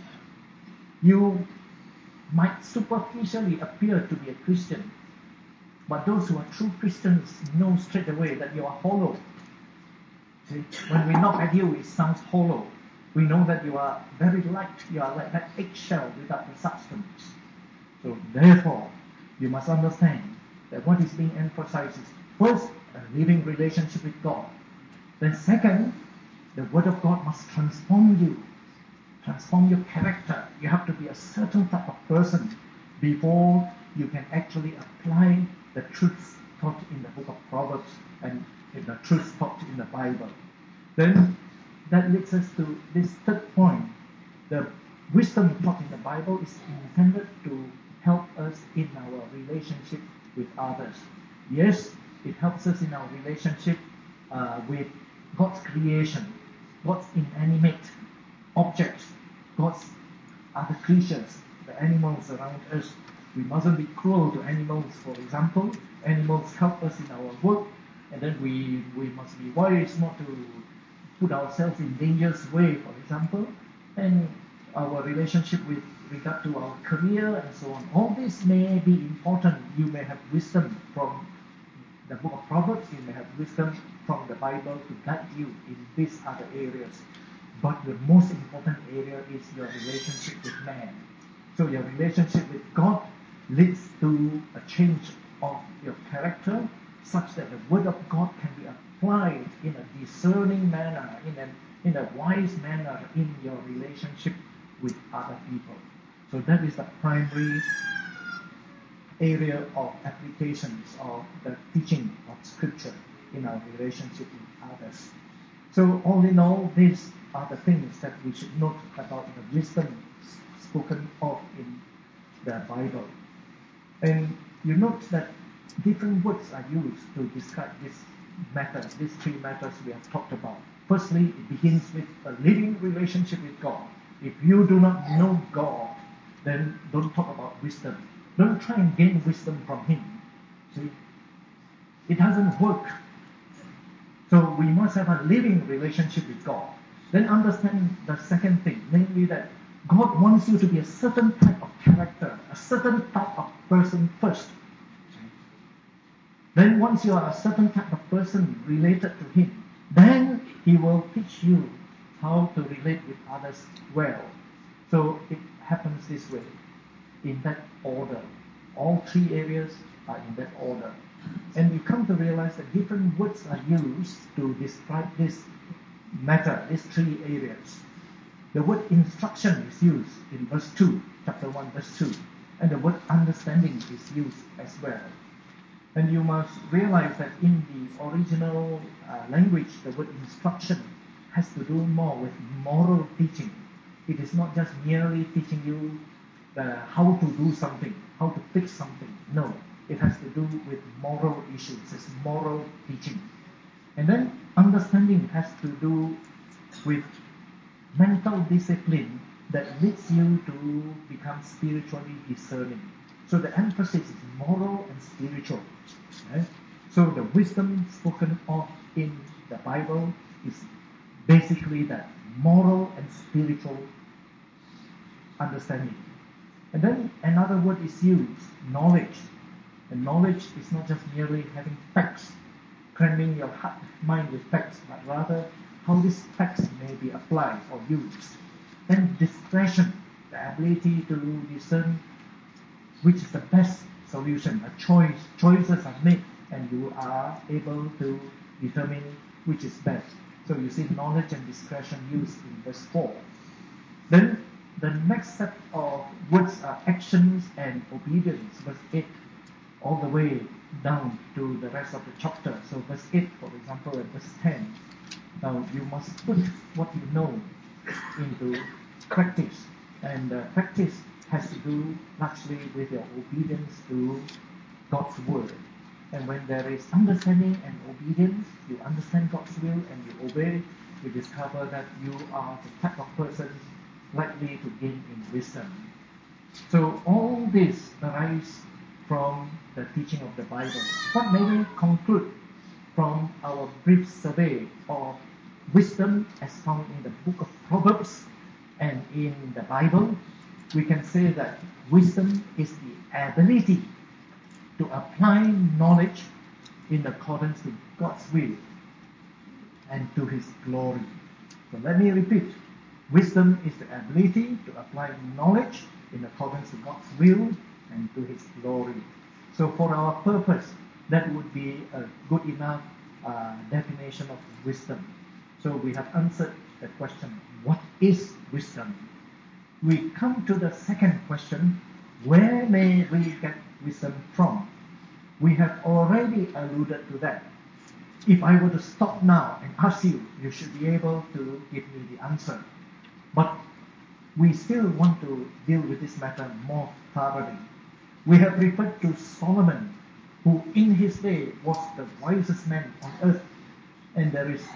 You might superficially appear to be a Christian, but those who are true Christians know straight away that you are hollow. See, when we knock at you, it sounds hollow. We know that you are very light. You are like that eggshell without the substance. So therefore, you must understand that what is being emphasized is first, a living relationship with God. Then second, the Word of God must transform you, transform your character. You have to be a certain type of person before you can actually apply the truths taught in the book of Proverbs and in the truths taught in the Bible. Then that leads us to this third point. The wisdom taught in the Bible is intended to help us in our relationship with others. Yes, it helps us in our relationship uh, with God's creation, God's inanimate objects, God's other creatures, the animals around us. We mustn't be cruel to animals, for example. Animals help us in our work, and then we, we must be wise not to put ourselves in dangerous way, for example. And our relationship with regard to our career and so on. All this may be important. You may have wisdom from the book of Proverbs. You may have wisdom from the Bible to guide you in these other areas. But the most important area is your relationship with man. So your relationship with God leads to a change of your character such that the Word of God can be applied in a discerning manner, in a, in a wise manner in your relationship with other people. So that is the primary area of applications of the teaching of Scripture in our relationship with others. So all in all, these are the things that we should note about the wisdom spoken of in the Bible. And you note that different words are used to describe this matter, these three matters we have talked about. Firstly, it begins with a living relationship with God. If you do not know God, then don't talk about wisdom. Don't try and gain wisdom from Him. See, it doesn't work. So we must have a living relationship with God. Then understand the second thing, namely that God wants you to be a certain type of character, a certain type of person first. Then once you are a certain type of person related to Him, then He will teach you how to relate with others well. So it happens this way, in that order. All three areas are in that order. And you come to realize that different words are used to describe this matter, these three areas. The word instruction is used in verse two, chapter one, verse two. And the word understanding is used as well. And you must realize that in the original uh, language, the word instruction has to do more with moral teaching. It is not just merely teaching you the, how to do something, how to fix something. No, it has to do with moral issues. It's moral teaching. And then understanding has to do with mental discipline that leads you to become spiritually discerning. So the emphasis is moral and spiritual. Right? So the wisdom spoken of in the Bible is basically that moral and spiritual understanding. And then another word is used, knowledge. And knowledge is not just merely having facts, cramming your heart, mind with facts, but rather how these facts may be applied or used. Then discretion, the ability to discern which is the best solution. A choice, choices are made, and you are able to determine which is best. So you see knowledge and discretion used in verse four. Then the next set of words are actions and obedience, verse eight, all the way down to the rest of the chapter. So verse eight, for example, and verse ten. Now you must put what you know into practice, and uh, practice has to do largely with your obedience to God's word. And when there is understanding and obedience, you understand God's will and you obey, you discover that you are the type of person likely to gain in wisdom. So all this arises from the teaching of the Bible. What may we conclude from our brief survey of wisdom as found in the book of Proverbs and in the Bible? We can say that wisdom is the ability to apply knowledge in accordance to God's will and to His glory. So let me repeat. Wisdom is the ability to apply knowledge in accordance to God's will and to His glory. So for our purpose, that would be a good enough uh, definition of wisdom. So we have answered the question, what is wisdom? We come to the second question, where may we get wisdom from? We have already alluded to that. If I were to stop now and ask you, you should be able to give me the answer. But we still want to deal with this matter more thoroughly. We have referred to Solomon, who in his day was the wisest man on earth, and there is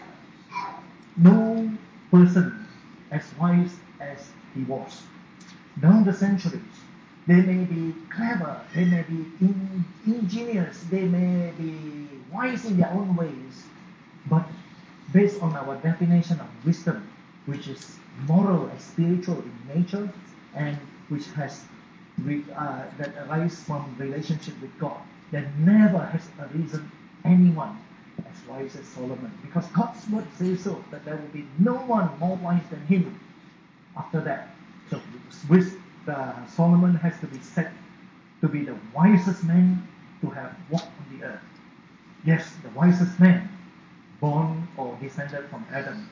no person as wise as he was. Down the centuries, they may be clever, they may be in, ingenious, they may be wise in their own ways, but based on our definition of wisdom, which is moral and spiritual in nature, and which has uh, that arises from relationship with God, there never has arisen anyone as wise as Solomon, because God's word says so, that there will be no one more wise than him after that. So with uh, Solomon has to be said to be the wisest man to have walked on the earth. Yes, the wisest man, born or descended from Adam.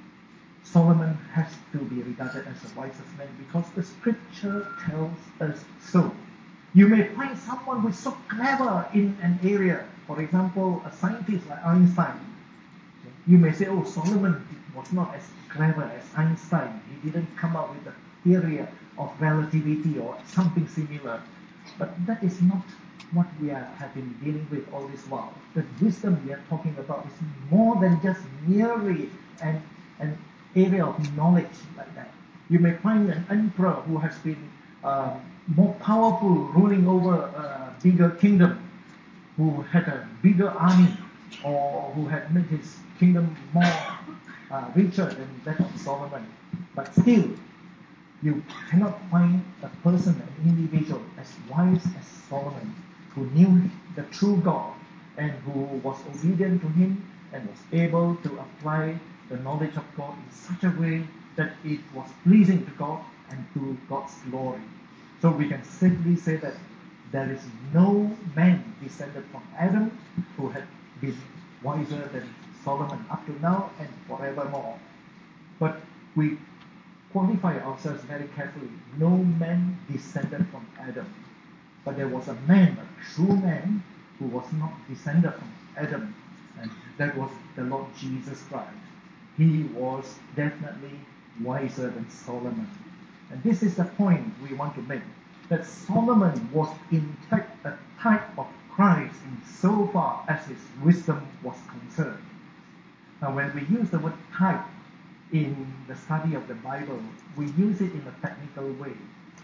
Solomon has to be regarded as the wisest man because the scripture tells us so. You may find someone who is so clever in an area, for example, a scientist like Einstein. You may say, oh, Solomon was not as clever as Einstein. He didn't come up with the theory of relativity or something similar. But that is not what we are, have been dealing with all this while. The wisdom we are talking about is more than just merely an, an area of knowledge like that. You may find an emperor who has been uh, more powerful, ruling over a bigger kingdom, who had a bigger army, or who had made his kingdom more uh, richer than that of Solomon. But still, you cannot find a person, an individual, as wise as Solomon, who knew the true God and who was obedient to Him and was able to apply the knowledge of God in such a way that it was pleasing to God and to God's glory. So we can safely say that there is no man descended from Adam who had been wiser than Solomon up to now and forevermore. But we qualify ourselves very carefully. No man descended from Adam. But there was a man, a true man, who was not descended from Adam, and that was the Lord Jesus Christ. He was definitely wiser than Solomon. And this is the point we want to make, that Solomon was in fact a type of Christ in so far as his wisdom was concerned. Now when we use the word type in the study of the Bible, we use it in a technical way.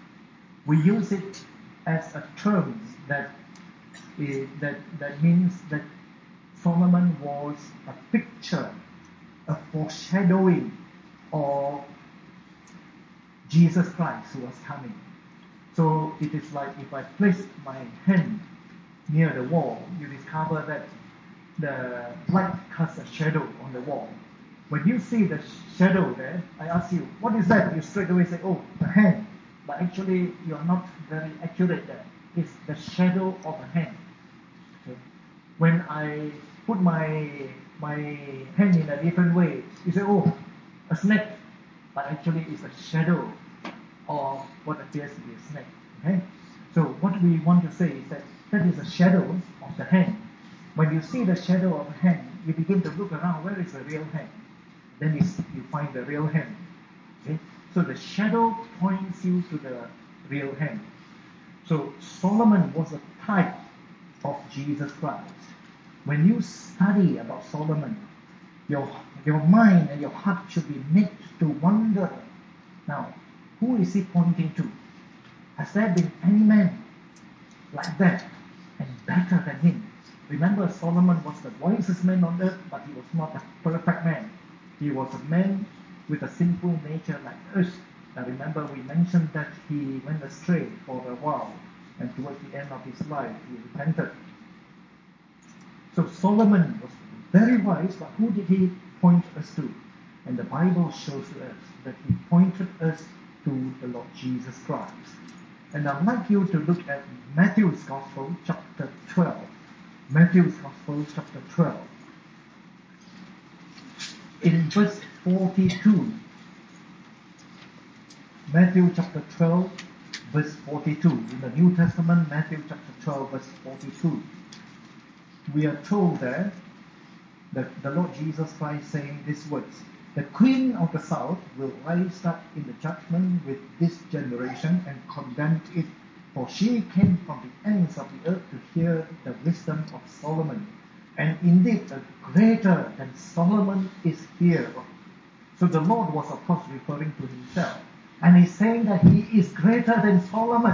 We use it as a term that is, that that means that Solomon was a picture, a foreshadowing of Jesus Christ who was coming. So it is like if I place my hand near the wall, you discover that the light casts a shadow on the wall. When you see the shadow there, I ask you, what is that? You straight away say, oh, the hand. But actually, you are not very accurate there. It's the shadow of a hand. Okay. When I put my my hand in a different way, you say, oh, a snake. But actually, it's a shadow of what appears to be a snake. Okay. So what we want to say is that that is a shadow of the hand. When you see the shadow of a hand, you begin to look around, where is the real hand? Then you, you find the real hand. Okay? So the shadow points you to the real hand. So Solomon was a type of Jesus Christ. When you study about Solomon, your, your mind and your heart should be made to wonder. Now, who is he pointing to? Has there been any man like that and better than him? Remember, Solomon was the wisest man on earth, but he was not a perfect man. He was a man with a sinful nature like us. Now remember, we mentioned that he went astray for a while, and towards the end of his life, he repented. So Solomon was very wise, but who did he point us to? And the Bible shows us that he pointed us to the Lord Jesus Christ. And I'd like you to look at Matthew's Gospel, chapter twelve. Matthew's Gospel, chapter twelve. In verse forty-two. Matthew chapter twelve, verse forty-two. In the New Testament, Matthew chapter twelve, verse forty-two. We are told there that the Lord Jesus Christ saying these words: the queen of the south will rise up in the judgment with this generation and condemn it. For she came from the ends of the earth to hear the wisdom of Solomon. And indeed, a greater than Solomon is here. So the Lord was, of course, referring to himself. And he's saying that he is greater than Solomon.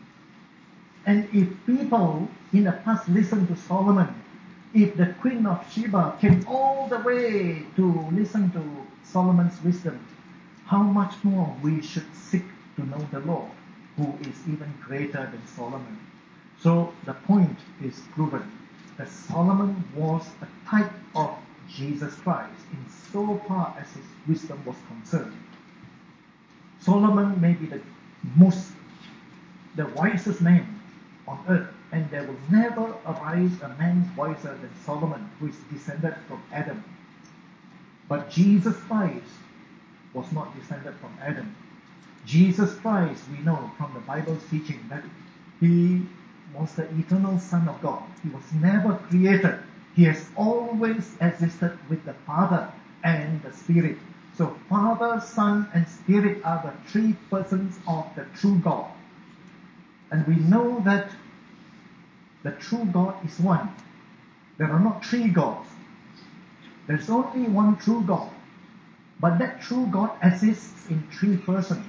And if people in the past listened to Solomon, if the Queen of Sheba came all the way to listen to Solomon's wisdom, how much more we should seek to know the Lord, who is even greater than Solomon. So the point is proven that Solomon was a type of Jesus Christ in so far as his wisdom was concerned. Solomon may be the most, the wisest man on earth, and there will never arise a man wiser than Solomon, who is descended from Adam. But Jesus Christ was not descended from Adam. Jesus Christ, we know from the Bible's teaching that he was the eternal Son of God. He was never created. He has always existed with the Father and the Spirit. So Father, Son, and Spirit are the three persons of the true God. And we know that the true God is one. There are not three gods. There's only one true God. But that true God exists in three persons.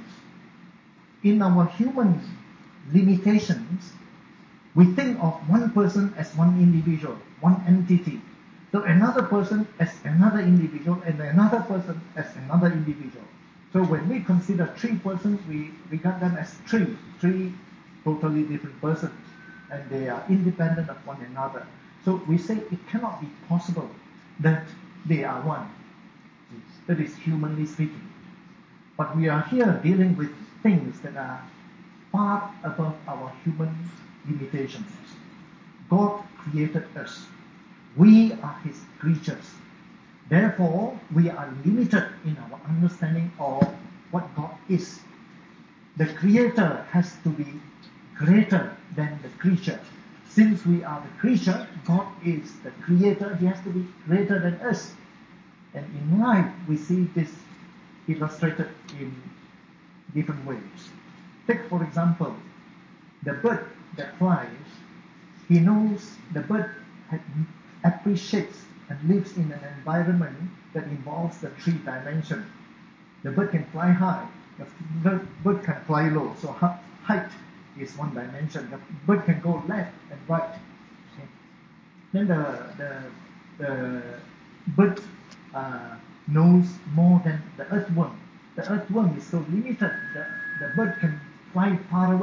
In our human limitations, we think of one person as one individual, one entity. So another person as another individual, and another person as another individual. So when we consider three persons, we regard them as three, three totally different persons, and they are independent of one another. So we say it cannot be possible that they are one. That is humanly speaking. But we are here dealing with things that are far above our human limitations. God created us. We are His creatures. Therefore, we are limited in our understanding of what God is. The Creator has to be greater than the creature. Since we are the creature, God is the Creator. He has to be greater than us. And in life, we see this illustrated in different ways. Take, for example, the bird that flies. He knows the bird appreciates and lives in an environment that involves the three dimensions. The bird can fly high. The bird can fly low. So height is one dimension. The bird can go left and right. Okay. Then the the, the bird uh, knows more than the earthworm. The earthworm is so limited. The, the bird can fly far away.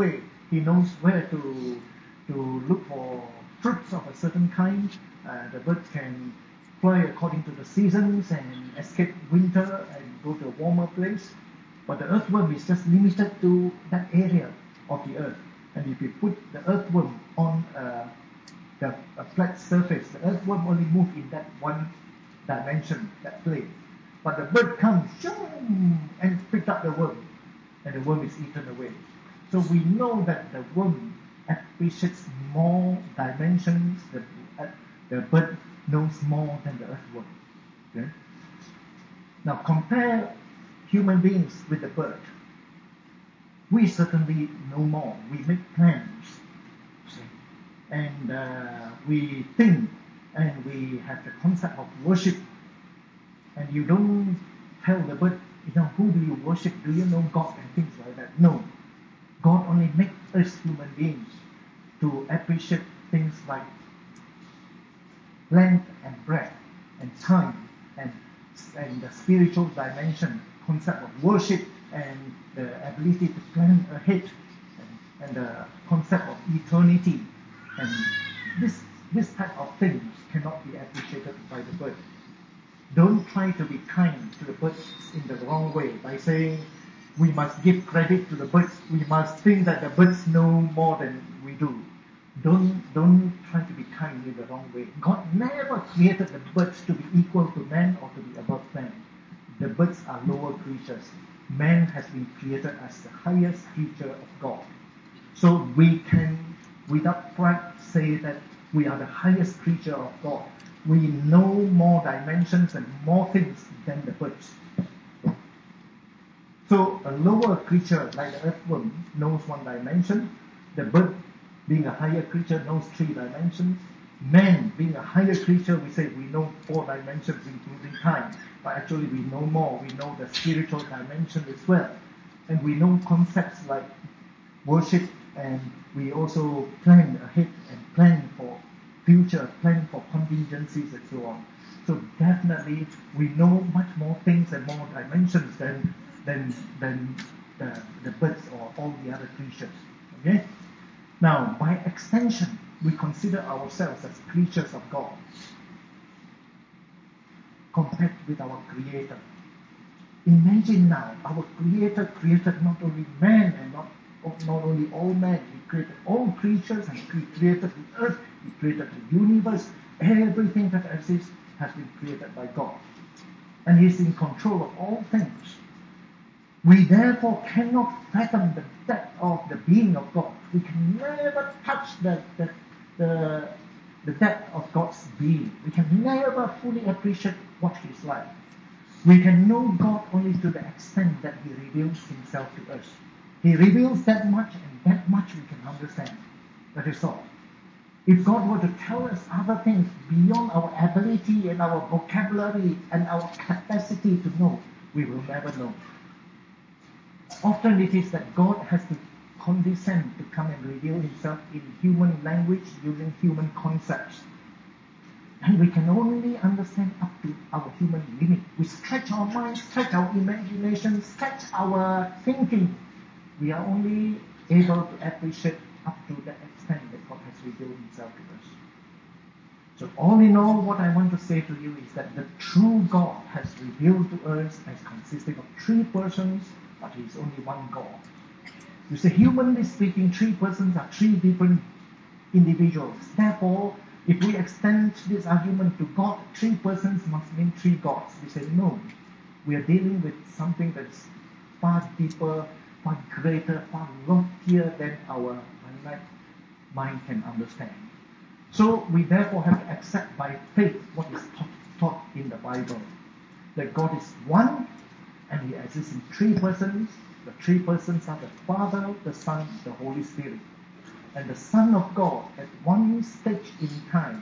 He knows where to to look for fruits of a certain kind. Uh, the birds can fly according to the seasons and escape winter and go to a warmer place. But the earthworm is just limited to that area of the earth. And if you put the earthworm on uh, the, a flat surface, the earthworm only moves in that one dimension, that plane. But the bird comes and picks up the worm, and the worm is eaten away. So we know that the worm appreciates more dimensions. The, uh, the bird knows more than the earthworm. Okay? Now compare human beings with the bird. We certainly know more. We make plans, see? and uh, we think, and we have the concept of worship. And you don't tell the bird, you know, who do you worship? Do you know God and things like that? No. God only makes us human beings to appreciate things like length and breadth and time and, and the spiritual dimension, concept of worship and the ability to plan ahead and, and the concept of eternity. And this, this type of things cannot be appreciated by the bird. Don't try to be kind to the birds in the wrong way by saying we must give credit to the birds. We must think that the birds know more than we do. Don't, don't try to be kind in the wrong way. God never created the birds to be equal to man or to be above man. The birds are lower creatures. Man has been created as the highest creature of God. So we can, without pride, say that we are the highest creature of God. We know more dimensions and more things than the birds. So a lower creature like the earthworm knows one dimension. The bird, being a higher creature, knows three dimensions. Man, being a higher creature, we say we know four dimensions including time. But actually we know more. We know the spiritual dimension as well. And we know concepts like worship, and we also plan ahead and plan for future, plan for contingencies and so on. So definitely we know much more things and more dimensions than than than the, the birds or all the other creatures. Okay? Now, by extension, we consider ourselves as creatures of God compared with our Creator. Imagine now, our Creator created not only man and not, not only all men, He created all creatures and He created the earth, He created the universe. Everything that exists has been created by God. And He's in control of all things. We therefore cannot fathom the depth of the being of God. We can never touch the, the, the, the depth of God's being. We can never fully appreciate what He's like. We can know God only to the extent that He reveals Himself to us. He reveals that much, and that much we can understand. That is all. If God were to tell us other things beyond our ability and our vocabulary and our capacity to know, we will never know. Often it is that God has to condescend to come and reveal Himself in human language using human concepts. And we can only understand up to our human limit. We stretch our minds, stretch our imagination, stretch our thinking. We are only able to appreciate up to the extent that God has revealed Himself to us. So all in all, what I want to say to you is that the true God has revealed to us as consisting of three persons, but He is only one God. You say, humanly speaking, three persons are three different individuals. Therefore, if we extend this argument to God, three persons must mean three gods. We say, no. We are dealing with something that's far deeper, far greater, far loftier than our finite mind can understand. So we therefore have to accept by faith what is taught, taught in the Bible. That God is one, and He exists in three persons. The three persons are the Father, the Son, the Holy Spirit. And the Son of God, at one stage in time,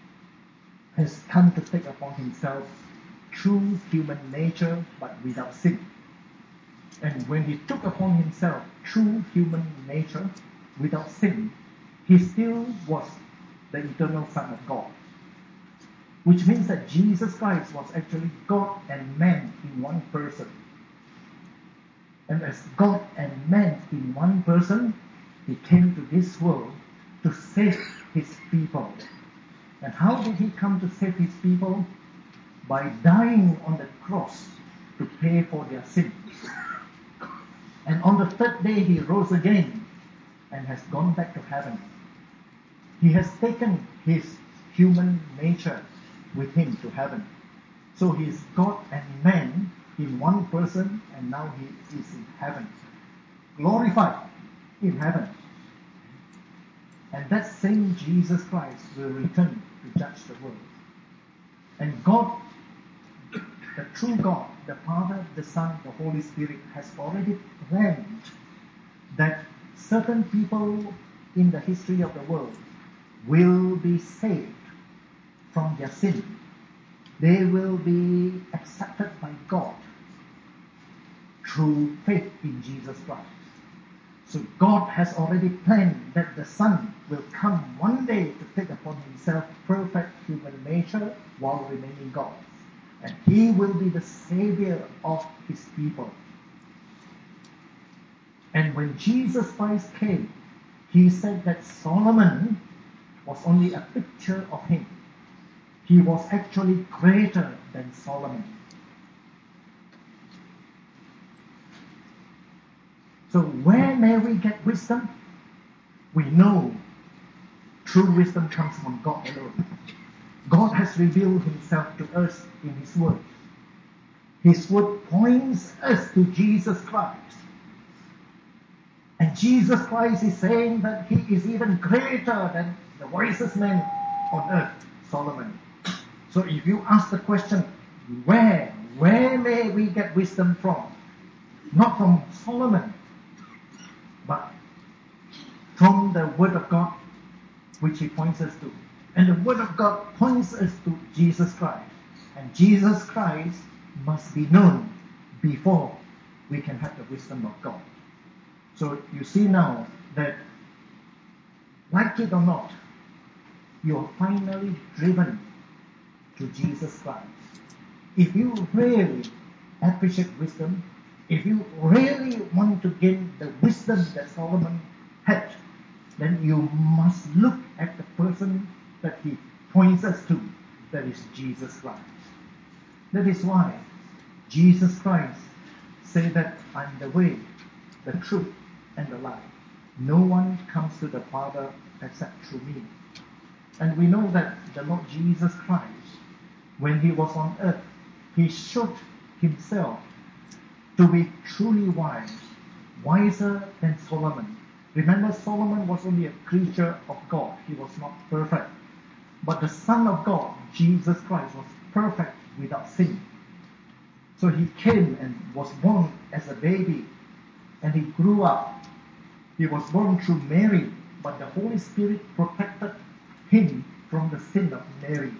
has come to take upon Himself true human nature, but without sin. And when He took upon Himself true human nature, without sin, He still was the eternal Son of God. Which means that Jesus Christ was actually God and man in one person. And as God and man in one person, He He came to this world to save his people. And how did he come to save his people? By dying on the cross to pay for their sins. And on the third day he rose again and has gone back to heaven. He has taken his human nature with him to heaven. So he is God and man in one person, and now he is in heaven, glorified in heaven. And that same Jesus Christ will return to judge the world. And God, the true God, the Father, the Son, the Holy Spirit, has already planned that certain people in the history of the world will be saved from their sin. They will be accepted by God through faith in Jesus Christ. So God has already planned that the Son will come one day to take upon himself perfect human nature while remaining God. And he will be the Savior of his people. And when Jesus Christ came, he said that Solomon was only a picture of him. He was actually greater than Solomon. So where may we get wisdom? We know true wisdom comes from God alone. God has revealed himself to us in his word. His word points us to Jesus Christ. And Jesus Christ is saying that he is even greater than the wisest man on earth, Solomon. So if you ask the question, where, where may we get wisdom from? Not from Solomon, but from the Word of God, which he points us to. And the Word of God points us to Jesus Christ. And Jesus Christ must be known before we can have the wisdom of God. So you see now that, like it or not, you are finally driven to Jesus Christ. If you really appreciate wisdom, if you really want to gain the wisdom that Solomon had, then you must look at the person that he points us to, that is Jesus Christ. That is why Jesus Christ said that I'm the way, the truth, and the life. No one comes to the Father except through me. And we know that the Lord Jesus Christ, when he was on earth, he showed himself to be truly wise, wiser than Solomon. Remember, Solomon was only a creature of God. He was not perfect. But the Son of God, Jesus Christ, was perfect without sin. So he came and was born as a baby, and he grew up. He was born through Mary, but the Holy Spirit protected him from the sin of Mary.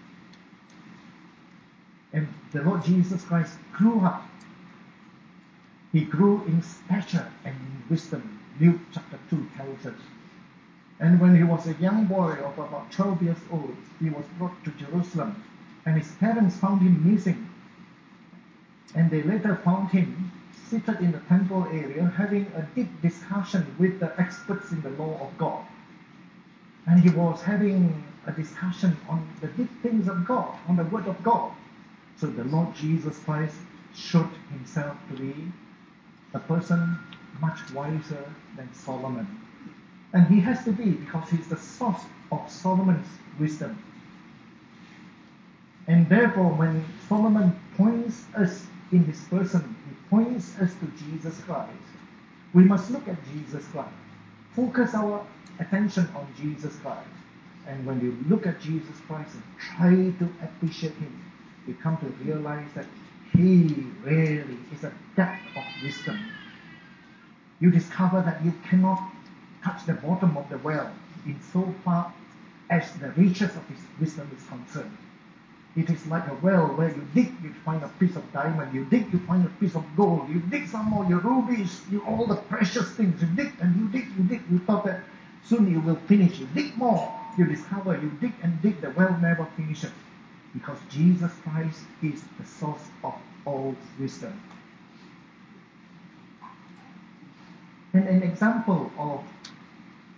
And the Lord Jesus Christ grew up. He grew in stature and in wisdom. Luke chapter two tells us. And when he was a young boy of about twelve years old, he was brought to Jerusalem, and his parents found him missing. And they later found him seated in the temple area having a deep discussion with the experts in the law of God. And he was having a discussion on the deep things of God, on the Word of God. So the Lord Jesus Christ showed himself to be a person much wiser than Solomon. And he has to be, because he's the source of Solomon's wisdom. And therefore, when Solomon points us in his person, he points us to Jesus Christ. We must look at Jesus Christ. Focus our attention on Jesus Christ. And when you look at Jesus Christ and try to appreciate him, you come to realize that he really is a depth of wisdom. You discover that you cannot touch the bottom of the well in so far as the riches of his wisdom is concerned. It is like a well where you dig, you find a piece of diamond. You dig, you find a piece of gold. You dig some more, your rubies, you all the precious things. You dig and you dig, you dig. You thought that soon you will finish. You dig more. You discover you dig and dig, the well never finishes. Because Jesus Christ is the source of all wisdom. And an example of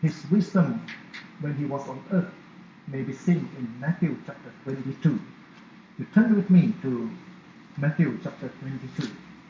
his wisdom when he was on earth may be seen in Matthew chapter twenty-two. You turn with me to Matthew chapter twenty-two.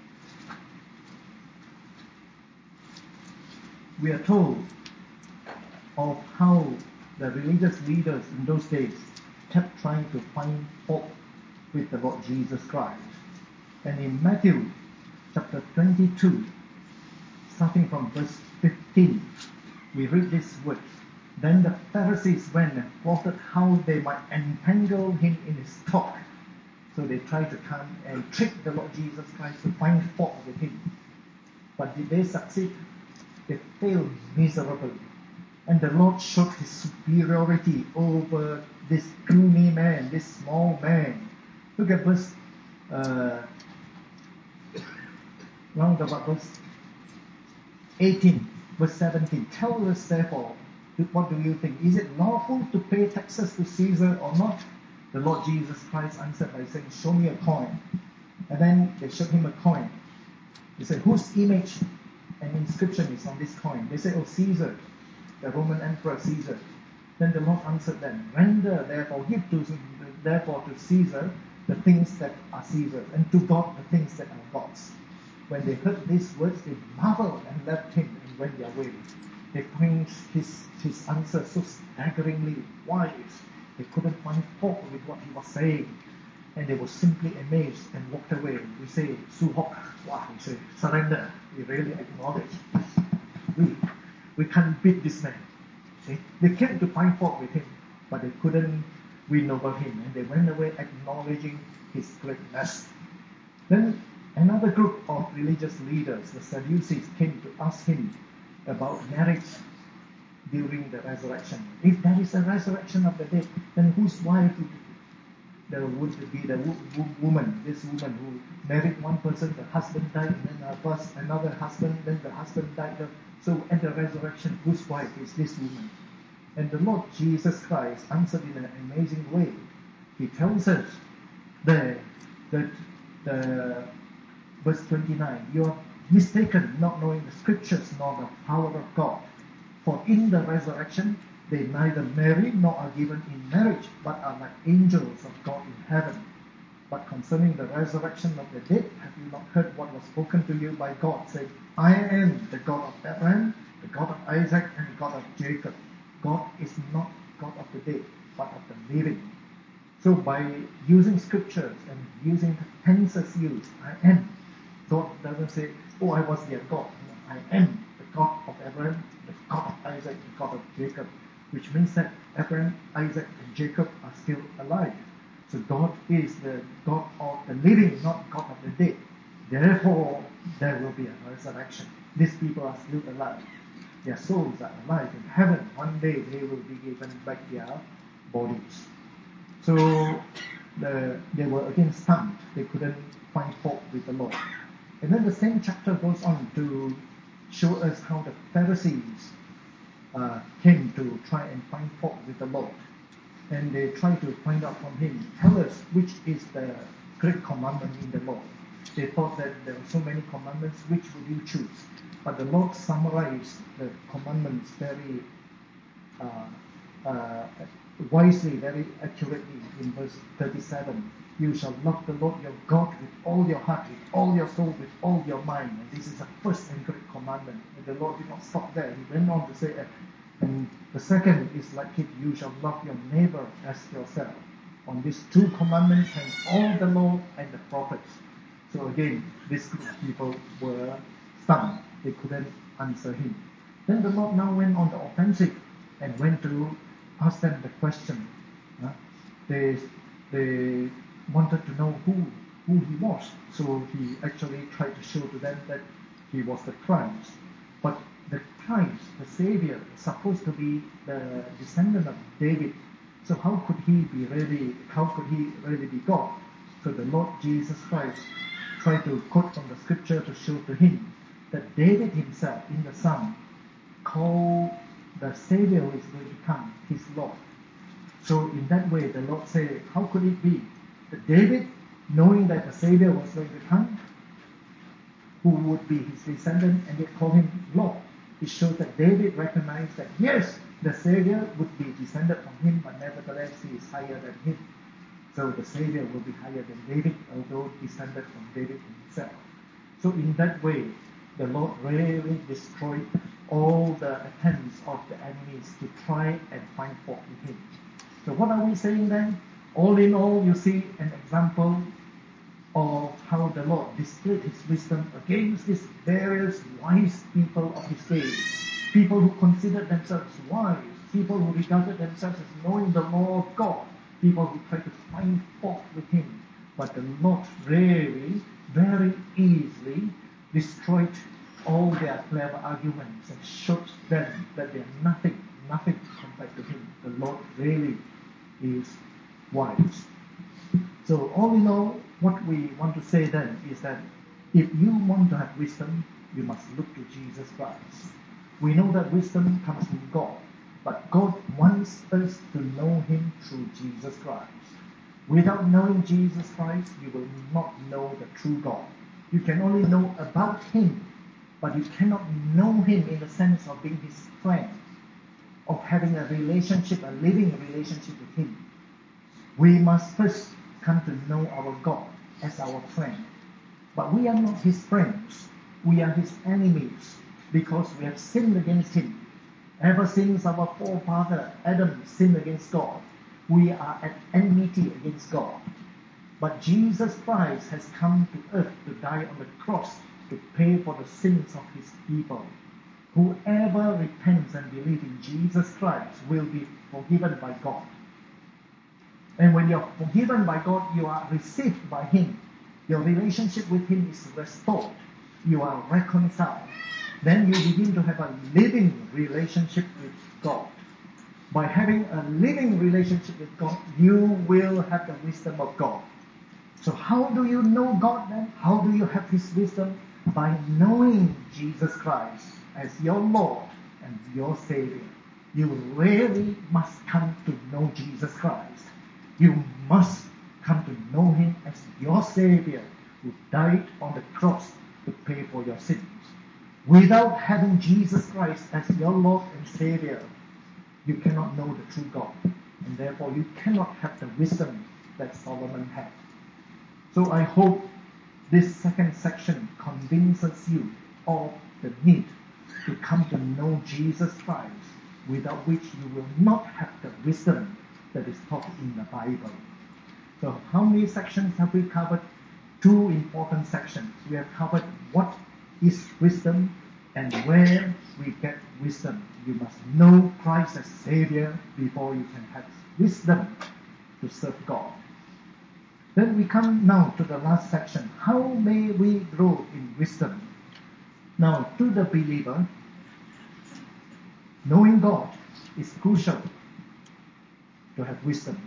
We are told of how the religious leaders in those days kept trying to find fault with the Lord Jesus Christ. And in Matthew chapter twenty-two, starting from verse fifteen, we read these words. Then the Pharisees went and plotted how they might entangle him in his talk. So they tried to come and trick the Lord Jesus Christ to find fault with him. But did they succeed? They failed miserably. And the Lord showed his superiority over this puny man, this small man. Look at verse, uh, round about verse eighteen, verse seventeen. Tell us therefore, what do you think? Is it lawful to pay taxes to Caesar or not? The Lord Jesus Christ answered by saying, show me a coin. And then they showed him a coin. They said, whose image and inscription is on this coin? They said, oh, Caesar, the Roman Emperor Caesar. Then the Lord answered them, render therefore, give to therefore to Caesar the things that are Caesar's, and to God the things that are God's. When they heard these words, they marveled and left him and went their way. They find his, his answer so staggeringly wise. They couldn't find fault with what he was saying. And they were simply amazed and walked away. We say, Suhok, wow, we say, surrender. We really acknowledge this. We, we can't beat this man. They, they came to find fault with him, but they couldn't win over him. And they went away acknowledging his greatness. Then another group of religious leaders, the Sadducees, came to ask him about marriage during the resurrection. If there is a resurrection of the dead, then whose wife would there would be the woman, this woman who married one person, the husband died, and then a first, another husband, then the husband died. So at the resurrection, whose wife is this woman? And the Lord Jesus Christ answered in an amazing way. He tells us there that the verse twenty-nine, you are mistaken, not knowing the scriptures nor the power of God. For in the resurrection, they neither marry nor are given in marriage, but are like angels of God in heaven. But concerning the resurrection of the dead, have you not heard what was spoken to you by God, saying, I am the God of Abraham, the God of Isaac, and the God of Jacob. God is not God of the dead, but of the living. So by using scriptures and using the tenses used, I am, God doesn't say, oh, I was their God. No, I am the God of Abraham, the God of Isaac, the God of Jacob. Which means that Abraham, Isaac, and Jacob are still alive. So God is the God of the living, not God of the dead. Therefore, there will be a resurrection. These people are still alive. Their souls are alive in heaven. One day they will be given back their bodies. So the, they were again stunned. They couldn't find fault with the Lord. And then the same chapter goes on to show us how the Pharisees Uh, came to try and find fault with the Lord. And they try to find out from him, tell us which is the great commandment in the law. They thought that there were so many commandments, which would you choose? But the Lord summarized the commandments very uh, uh, wisely, very accurately in verse thirty-seven. You shall love the Lord your God with all your heart, with all your soul, with all your mind. And this is the first and great commandment. And the Lord did not stop there. He went on to say, and the second is like it, you shall love your neighbor as yourself. On these two commandments hang all the law and the prophets. So again, this group of people were stunned. They couldn't answer him. Then the Lord now went on the offensive and went to ask them the question. Uh, they they wanted to know who who he was. So he actually tried to show to them that he was the Christ. But the Christ, the Savior, is supposed to be the descendant of David. So how could he be really, how could he really be God? So the Lord Jesus Christ tried to quote from the scripture to show to him that David himself in the Psalm called the Savior who is going to come his Lord. So in that way the Lord said, how could it be that David, knowing that the Savior was going to come, who would be his descendant, and yet call him Lord? It shows that David recognized that yes, the Savior would be descended from him, but nevertheless he is higher than him. So the Savior will be higher than David, although descended from David himself. So in that way, the Lord really destroyed all the attempts of the enemies to try and find fault with him. So what are we saying then? All in all, you see an example of how the Lord displayed his wisdom against these various wise people of his days. People who considered themselves wise, people who regarded themselves as knowing the law of God, people who tried to find fault with him. But the Lord really, very easily destroyed all their clever arguments and showed them that they are nothing, nothing compared to him. The Lord really is wise. So all in all, what we want to say then is that if you want to have wisdom, you must look to Jesus Christ. We know that wisdom comes from God, but God wants us to know him through Jesus Christ. Without knowing Jesus Christ, you will not know the true God. You can only know about him, but you cannot know him in the sense of being his friend, of having a relationship, a living relationship with him. We must first come to know our God as our friend. But we are not his friends. We are his enemies because we have sinned against him. Ever since our forefather Adam sinned against God, we are at enmity against God. But Jesus Christ has come to earth to die on the cross to pay for the sins of his people. Whoever repents and believes in Jesus Christ will be forgiven by God. And when you're forgiven by God, you are received by him. Your relationship with him is restored. You are reconciled. Then you begin to have a living relationship with God. By having a living relationship with God, you will have the wisdom of God. So how do you know God then? How do you have his wisdom? By knowing Jesus Christ as your Lord and your Savior. You really must come to know Jesus Christ. You must come to know him as your Savior who died on the cross to pay for your sins. Without having Jesus Christ as your Lord and Savior, you cannot know the true God. And therefore you cannot have the wisdom that Solomon had. So I hope this second section convinces you of the need to come to know Jesus Christ, without which you will not have the wisdom that is taught in the Bible. So how many sections have we covered? Two important sections. We have covered what is wisdom and where we get wisdom. You must know Christ as Savior before you can have wisdom to serve God. Then we come now to the last section. How may we grow in wisdom? Now, to the believer, knowing God is crucial to have wisdom.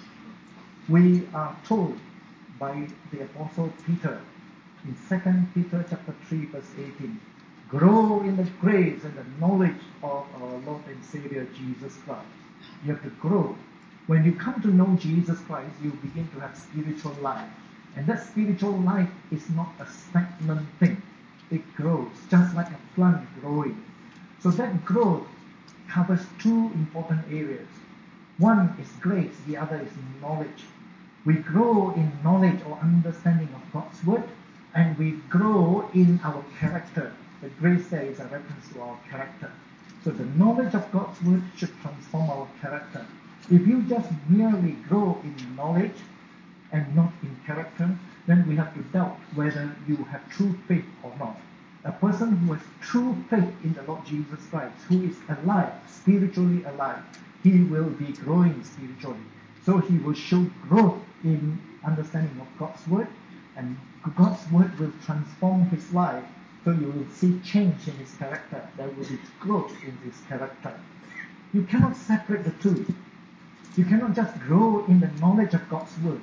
We are told by the Apostle Peter in Second Peter chapter three verse eighteen, grow in the grace and the knowledge of our Lord and Savior Jesus Christ. You have to grow. When you come to know Jesus Christ, you begin to have spiritual life. And that spiritual life is not a stagnant thing. It grows, just like a plant growing. So that growth covers two important areas. One is grace, the other is knowledge. We grow in knowledge or understanding of God's word, and we grow in our character. The grace there is a reference to our character. So the knowledge of God's word should transform our character. If you just merely grow in knowledge and not in character, then we have to doubt whether you have true faith or not. A person who has true faith in the Lord Jesus Christ, who is alive, spiritually alive, he will be growing spiritually. So he will show growth in understanding of God's word, and God's word will transform his life. So you will see change in his character. There will be growth in his character. You cannot separate the two. You cannot just grow in the knowledge of God's word,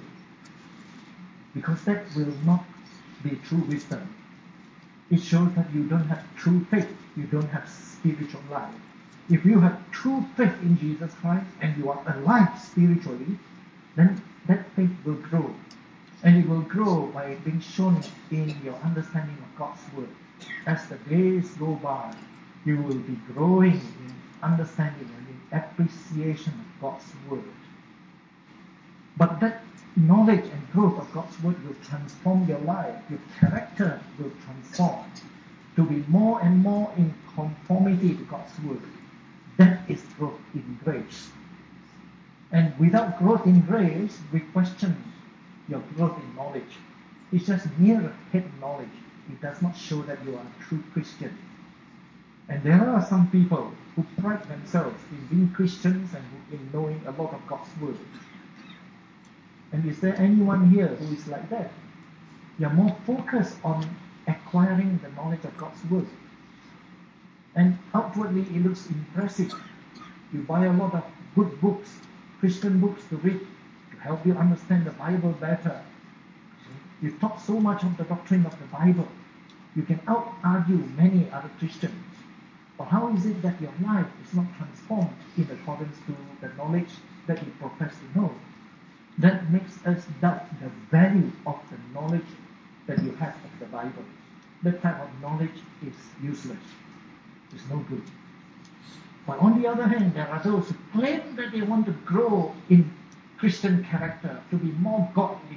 because that will not be true wisdom. It shows that you don't have true faith. You don't have spiritual life. If you have true faith in Jesus Christ and you are alive spiritually, then that faith will grow. And it will grow by being shown in your understanding of God's word. As the days go by, You will be growing in understanding and in appreciation of God's Word. But that knowledge and growth of God's Word will transform your life. Your character will transform to be more and more in conformity to God's Word. That is growth in grace. And without growth in grace, we question your growth in knowledge. It's just mere head knowledge. It does not show that you are a true Christian. And there are some people who pride themselves in being Christians and in knowing a lot of God's Word. And is there anyone here who is like that? You're more focused on acquiring the knowledge of God's Word. And outwardly it looks impressive. You buy a lot of good books, Christian books to read, to help you understand the Bible better. You've taught so much of the doctrine of the Bible. You can out-argue many other Christians. But how is it that your life is not transformed in accordance to the knowledge that you profess to know? That makes us doubt the value of the knowledge that you have of the Bible. That type of knowledge is useless. It's no good. But on the other hand, there are those who claim that they want to grow in Christian character, to be more godly.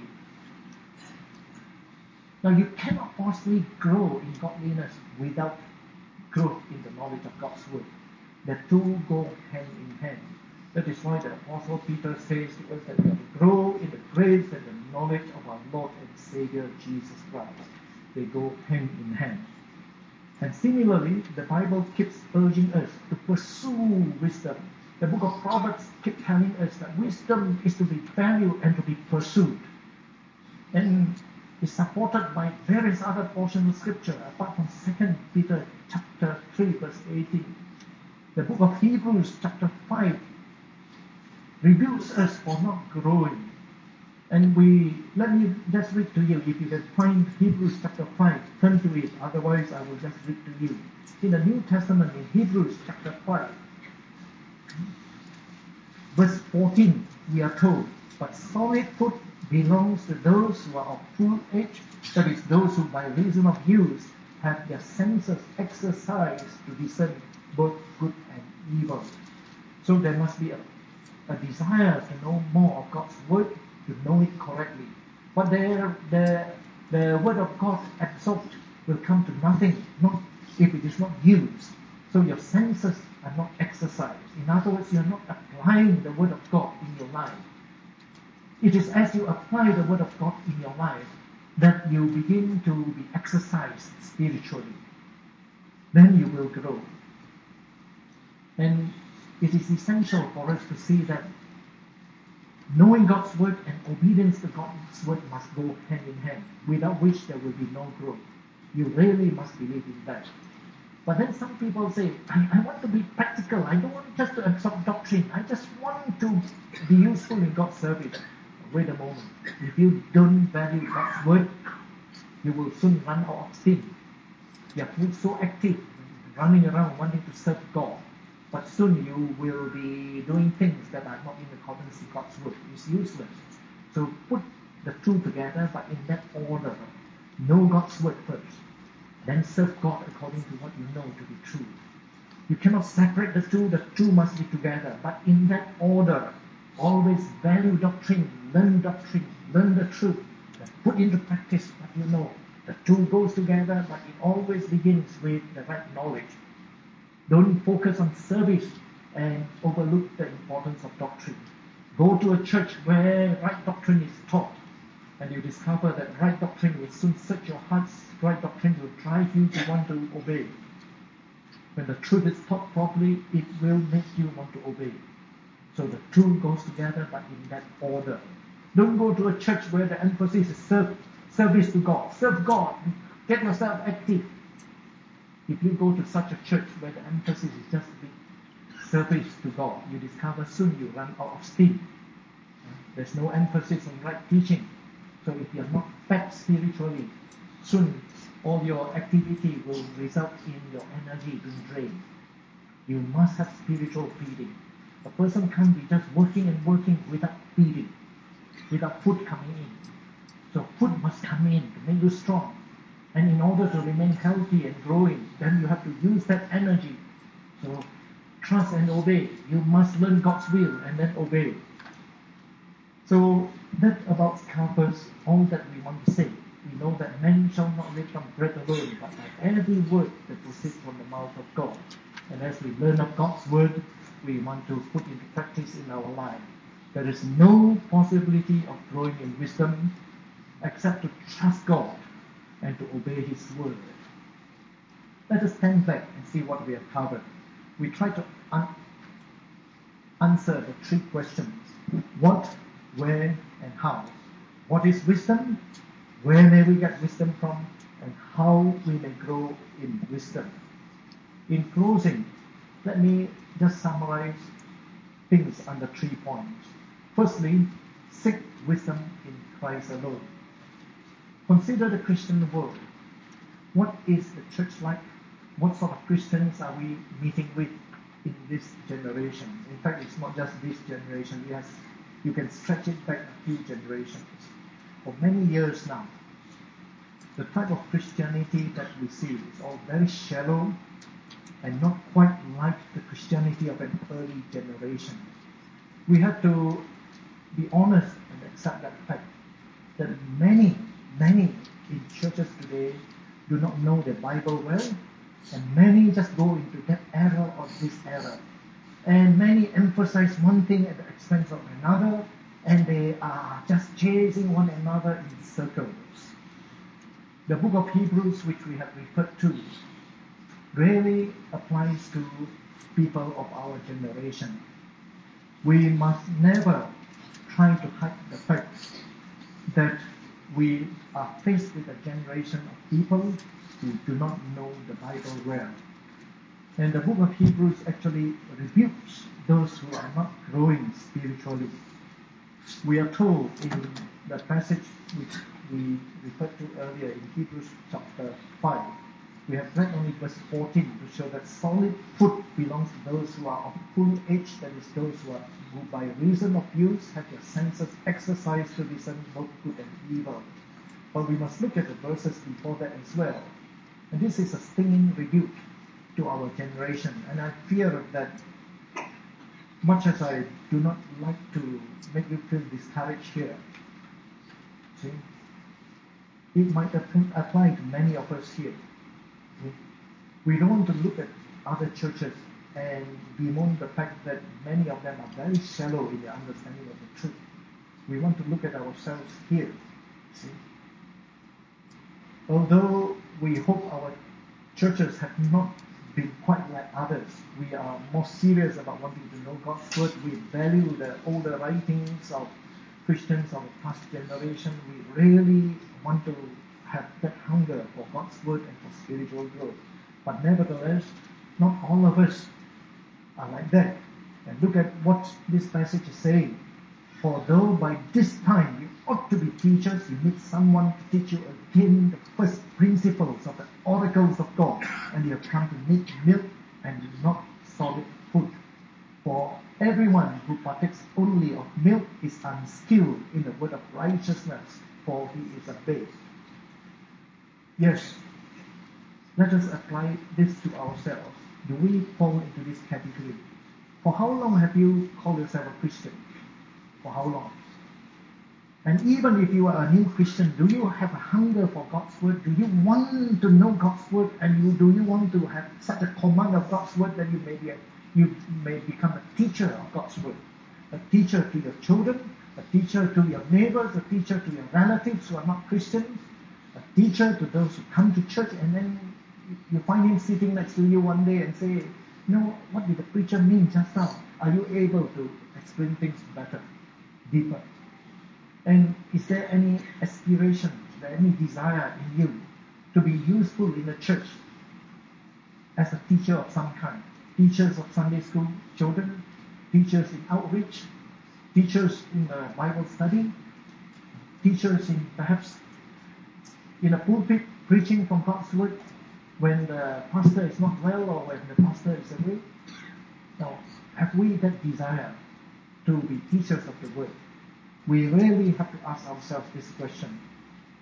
Now you cannot possibly grow in godliness without growth in the knowledge of God's Word. The two go hand in hand. That is why the Apostle Peter says to us that we have to grow in the grace and the knowledge of our Lord and Savior Jesus Christ. They go hand in hand. And similarly, the Bible keeps urging us to pursue wisdom. The book of Proverbs keeps telling us that wisdom is to be valued and to be pursued. And is supported by various other portions of Scripture, apart from Second Peter chapter three, verse eighteen. The book of Hebrews chapter five rebukes us for not growing. And we, let me just read to you. If you can find Hebrews chapter five, turn to it. Otherwise, I will just read to you. In the New Testament, in Hebrews chapter five, verse fourteen, we are told, but solid food belongs to those who are of full age, that is, those who by reason of use have their senses exercised to discern both good and evil. So there must be a, a desire to know more of God's Word, to know it correctly. But the, the, the Word of God absorbed will come to nothing, not if it is not used. So your senses are not exercised. In other words, you are not applying the Word of God in your life. It is as you apply the Word of God in your life that you begin to be exercised spiritually. Then you will grow. And it is essential for us to see that knowing God's Word and obedience to God's Word must go hand in hand, without which there will be no growth. You really must believe in that. But then some people say, I, I want to be practical. I don't want just to absorb doctrine. I just want to be useful in God's service. Wait a moment. If you don't value God's Word, you will soon run out of steam. You are so active, running around wanting to serve God. But soon you will be doing things that are not in accordance with God's Word. It's useless. So put the two together, but in that order. Know God's Word first. Then serve God according to what you know to be true. You cannot separate the two. The two must be together. But in that order, always value doctrine, learn doctrine, learn the truth, and put into practice what you know. The two goes together, but it always begins with the right knowledge. Don't focus on service and overlook the importance of doctrine. Go to a church where right doctrine is taught, and you discover that right doctrine will soon search your hearts. Right doctrine will drive you to want to obey. When the truth is taught properly, it will make you want to obey. So the two goes together, but in that order. Don't go to a church where the emphasis is serve, service to God. Serve God. Get yourself active. If you go to such a church where the emphasis is just service to God, you discover soon you run out of steam. There's no emphasis on right teaching. So if you're not fed spiritually, soon all your activity will result in your energy being drained. You must have spiritual feeding. A person can't be just working and working without feeding, without food coming in. So food must come in to make you strong. And in order to remain healthy and growing, then you have to use that energy. So trust and obey. You must learn God's will and then obey. So that about covers all that we want to say. We know that man shall not live from bread alone, but by every word that proceeds from the mouth of God. And as we learn of God's word, we want to put into practice in our life. There is no possibility of growing in wisdom except to trust God and to obey His word. Let us stand back and see what we have covered. We try to un- answer the three questions. What, where, and how. What is wisdom? Where may we get wisdom from? And how we may grow in wisdom. In closing, let me just summarize things under three points. Firstly, seek wisdom in Christ alone. Consider the Christian world. What is the church like? What sort of Christians are we meeting with in this generation? In fact, it's not just this generation. Yes, you can stretch it back a few generations. For many years now, the type of Christianity that we see is all very shallow and not quite like the Christianity of an early generation. We have to be honest and accept that fact that many, many in churches today do not know the Bible well, and many just go into that era or this era. And many emphasize one thing at the expense of another, and they are just chasing one another in circles. The book of Hebrews, which we have referred to, really applies to people of our generation. We must never try to hide the fact that we are faced with a generation of people who do not know the Bible well. And the book of Hebrews actually rebukes those who are not growing spiritually. We are told in the passage which we referred to earlier in Hebrews chapter five, we have read only verse fourteen to show that solid food belongs to those who are of full age, that is those who, are, who by reason of use have their senses exercised to discern both good and evil. But we must look at the verses before that as well. And this is a stinging rebuke to our generation. And I fear that much as I do not like to make you feel discouraged here, see, it might apply to many of us here. See? We don't want to look at other churches and bemoan the fact that many of them are very shallow in their understanding of the truth. We want to look at ourselves here. See? Although we hope our churches have not been quite like others, we are more serious about wanting to know God's word. We value the older writings of Christians of the past generation. We really want to have that hunger for God's word and for spiritual growth. But nevertheless, not all of us are like that. And look at what this passage is saying. For though by this time you ought to be teachers, you need someone to teach you again the first principles of the oracles of God, and you have come to need milk and not solid food. For everyone who partakes only of milk is unskilled in the word of righteousness, for he is a babe. Yes, let us apply this to ourselves. Do we fall into this category? For how long have you called yourself a Christian? For how long? And even if you are a new Christian, do you have a hunger for God's word? Do you want to know God's word? And you, do you want to have such a command of God's word that you may be a, you may become a teacher of God's word? A teacher to your children, a teacher to your neighbors, a teacher to your relatives who are not Christians, a teacher to those who come to church, and then you find him sitting next to you one day and say, no, what did the preacher mean just now? Are you able to explain things better, deeper? And is there any aspiration, is there any desire in you to be useful in the church as a teacher of some kind? Teachers of Sunday school children, teachers in outreach, teachers in the Bible study, teachers in perhaps in a pulpit preaching from God's word when the pastor is not well or when the pastor is away. Now, have we that desire to be teachers of the word? We really have to ask ourselves this question.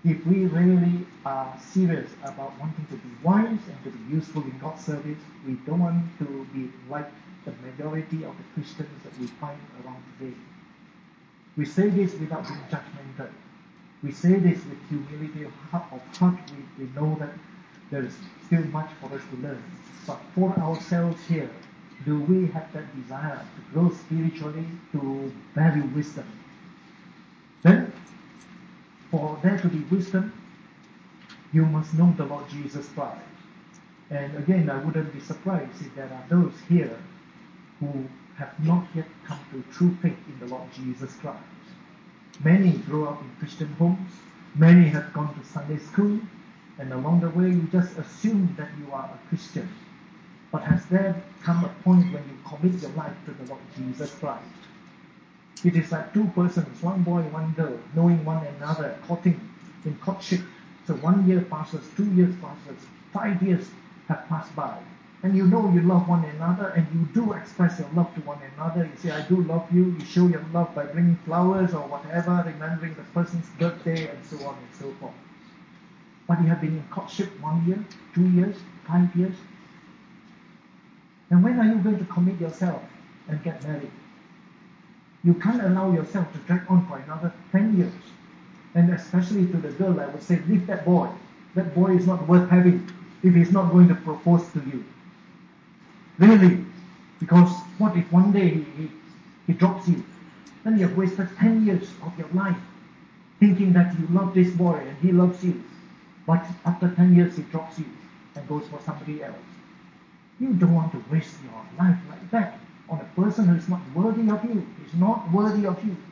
If we really are serious about wanting to be wise and to be useful in God's service, we don't want to be like the majority of the Christians that we find around today. We say this without being judgmental. We say this with humility of heart. Of heart. We, we know that there is still much for us to learn. But for ourselves here, do we have that desire to grow spiritually, to value wisdom? Then, for there to be wisdom, you must know the Lord Jesus Christ. And again, I wouldn't be surprised if there are those here who have not yet come to true faith in the Lord Jesus Christ. Many grew up in Christian homes. Many have gone to Sunday school. And along the way, you just assume that you are a Christian. But has there come a point when you commit your life to the Lord Jesus Christ? It is like two persons, one boy, one girl, knowing one another, courting in courtship. So one year passes, two years passes, five years have passed by. And you know you love one another, and you do express your love to one another. You say, I do love you. You show your love by bringing flowers or whatever, remembering the person's birthday, and so on and so forth. But you have been in courtship one year, two years, five years. And when are you going to commit yourself and get married? You can't allow yourself to drag on for another ten years. And especially to the girl, I would say, leave that boy. That boy is not worth having if he's not going to propose to you. Really. Because what if one day he, he, he drops you? Then you have wasted ten years of your life thinking that you love this boy and he loves you. But after ten years he drops you and goes for somebody else. You don't want to waste your life like that on a person who is not worthy of you. Is not worthy of you.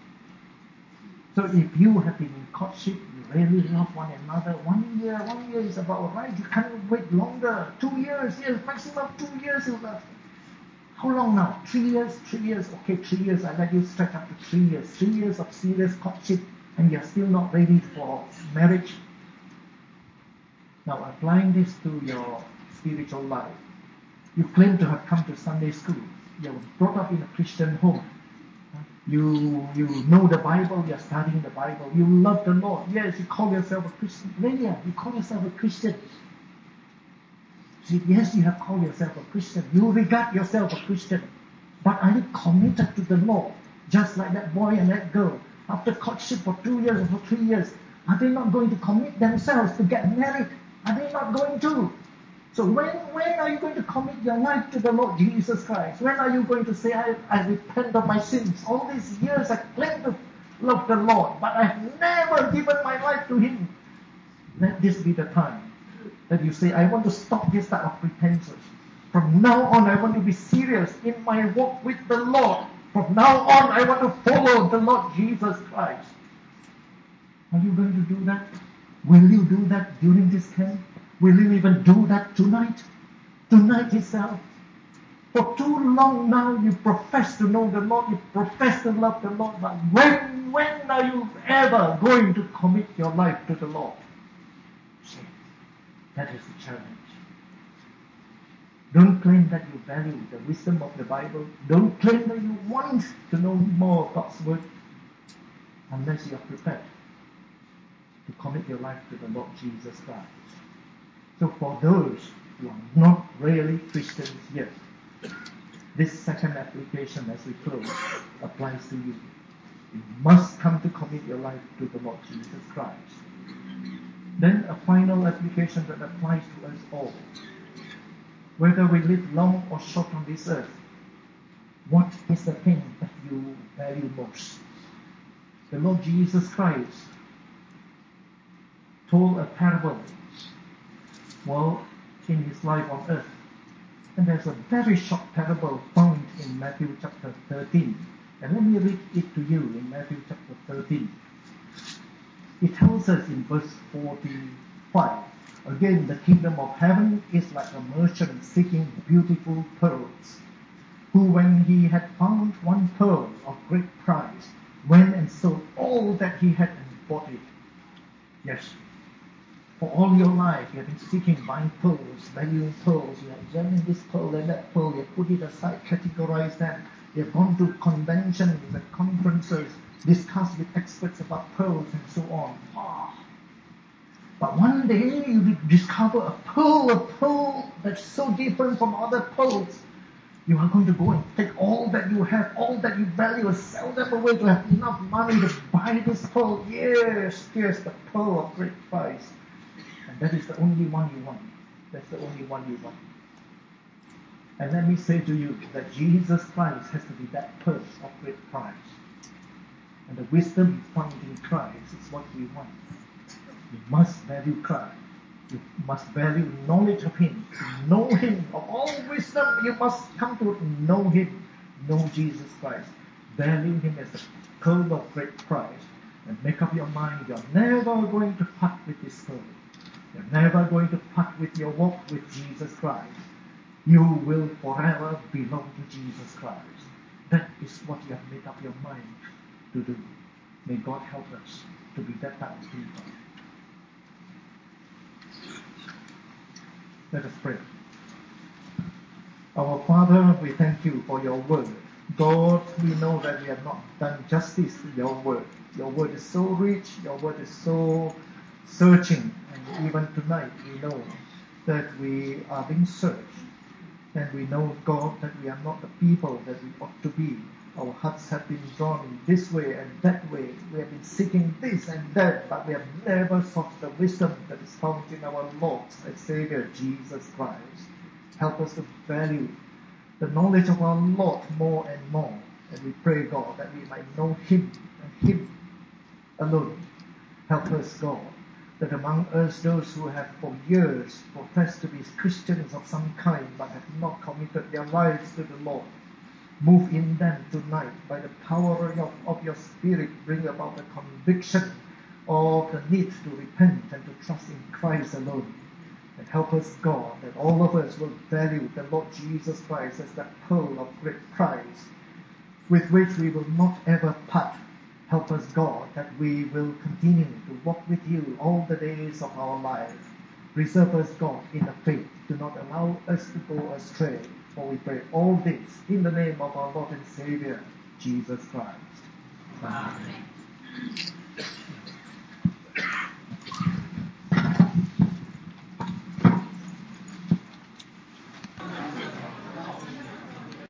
So if you have been in courtship, you really love one another, one year, one year is about right. You can't wait longer. Two years, yes, maximum two years is left. How long now? Three years, three years. Okay, three years. I let you stretch up to three years. Three years of serious courtship, and you're still not ready for marriage. Now, applying this to your spiritual life. You claim to have come to Sunday school. You were brought up in a Christian home. You you know the Bible, you're studying the Bible, you love the Lord. Yes, you call yourself a Christian. Really, you call yourself a Christian. See, yes, you have called yourself a Christian. You regard yourself a Christian. But are you committed to the Lord? Just like that boy and that girl. After courtship for two years or for three years, are they not going to commit themselves to get married? Are they not going to? So when when are you going to commit your life to the Lord Jesus Christ? When are you going to say, I, I repent of my sins? All these years I claim to love the Lord, but I've never given my life to Him. Let this be the time that you say, I want to stop this type of pretenses. From now on, I want to be serious in my walk with the Lord. From now on, I want to follow the Lord Jesus Christ. Are you going to do that? Will you do that during this camp? Will you even do that tonight? Tonight itself? For too long now you profess to know the Lord, you profess to love the Lord, but when, when are you ever going to commit your life to the Lord? See, that is the challenge. Don't claim that you value the wisdom of the Bible. Don't claim that you want to know more of God's Word unless you are prepared to commit your life to the Lord Jesus Christ. So for those who are not really Christians yet, this second application as we close applies to you. You must come to commit your life to the Lord Jesus Christ. Then a final application that applies to us all. Whether we live long or short on this earth, what is the thing that you value most? The Lord Jesus Christ told a parable while in his life on earth. And there's a very short parable found in Matthew chapter thirteen. And let me read it to you in Matthew chapter thirteen. It tells us in verse forty-five, again, the kingdom of heaven is like a merchant seeking beautiful pearls, who when he had found one pearl of great price, went and sold all that he had and bought it. Yes. For all your life, you have been seeking, buying pearls, valuing pearls. You have examined this pearl and that pearl. You have put it aside, categorized them. You have gone to conventions and conferences, discussed with experts about pearls and so on. Ah. But one day you discover a pearl, a pearl that's so different from other pearls. You are going to go and take all that you have, all that you value, and sell them away to have enough money to buy this pearl. Yes, here's the pearl of great price. And that is the only one you want. That's the only one you want. And let me say to you that Jesus Christ has to be that pearl of great price. And the wisdom found in Christ is what we want. You must value Christ. You must value knowledge of Him. To know Him. Of all wisdom, you must come to know Him. Know Jesus Christ. Value Him as the pearl of great price. And make up your mind, you're never going to part with this pearl. You're never going to part with your walk with Jesus Christ. You will forever belong to Jesus Christ. That is what you have made up your mind to do. May God help us to be that type of people. Let us pray. Our Father, we thank you for your word. God, we know that we have not done justice to your word. Your word is so rich, your word is so searching, and even tonight we know that we are being searched. And we know, God, that we are not the people that we ought to be. Our hearts have been drawn this way and that way. We have been seeking this and that, but we have never sought the wisdom that is found in our Lord and Savior, Jesus Christ. Help us to value the knowledge of our Lord more and more. And we pray, God, that we might know Him and Him alone. Help us, God, that among us those who have for years professed to be Christians of some kind but have not committed their lives to the Lord, move in them tonight by the power of, of your Spirit. Bring about the conviction of the need to repent and to trust in Christ alone. And help us, God, that all of us will value the Lord Jesus Christ as the pearl of great price with which we will not ever part. Help us, God, that we will continue to walk with you all the days of our life. Preserve us, God, in the faith. Do not allow us to go astray. For we pray all this in the name of our Lord and Savior, Jesus Christ. Amen. Amen.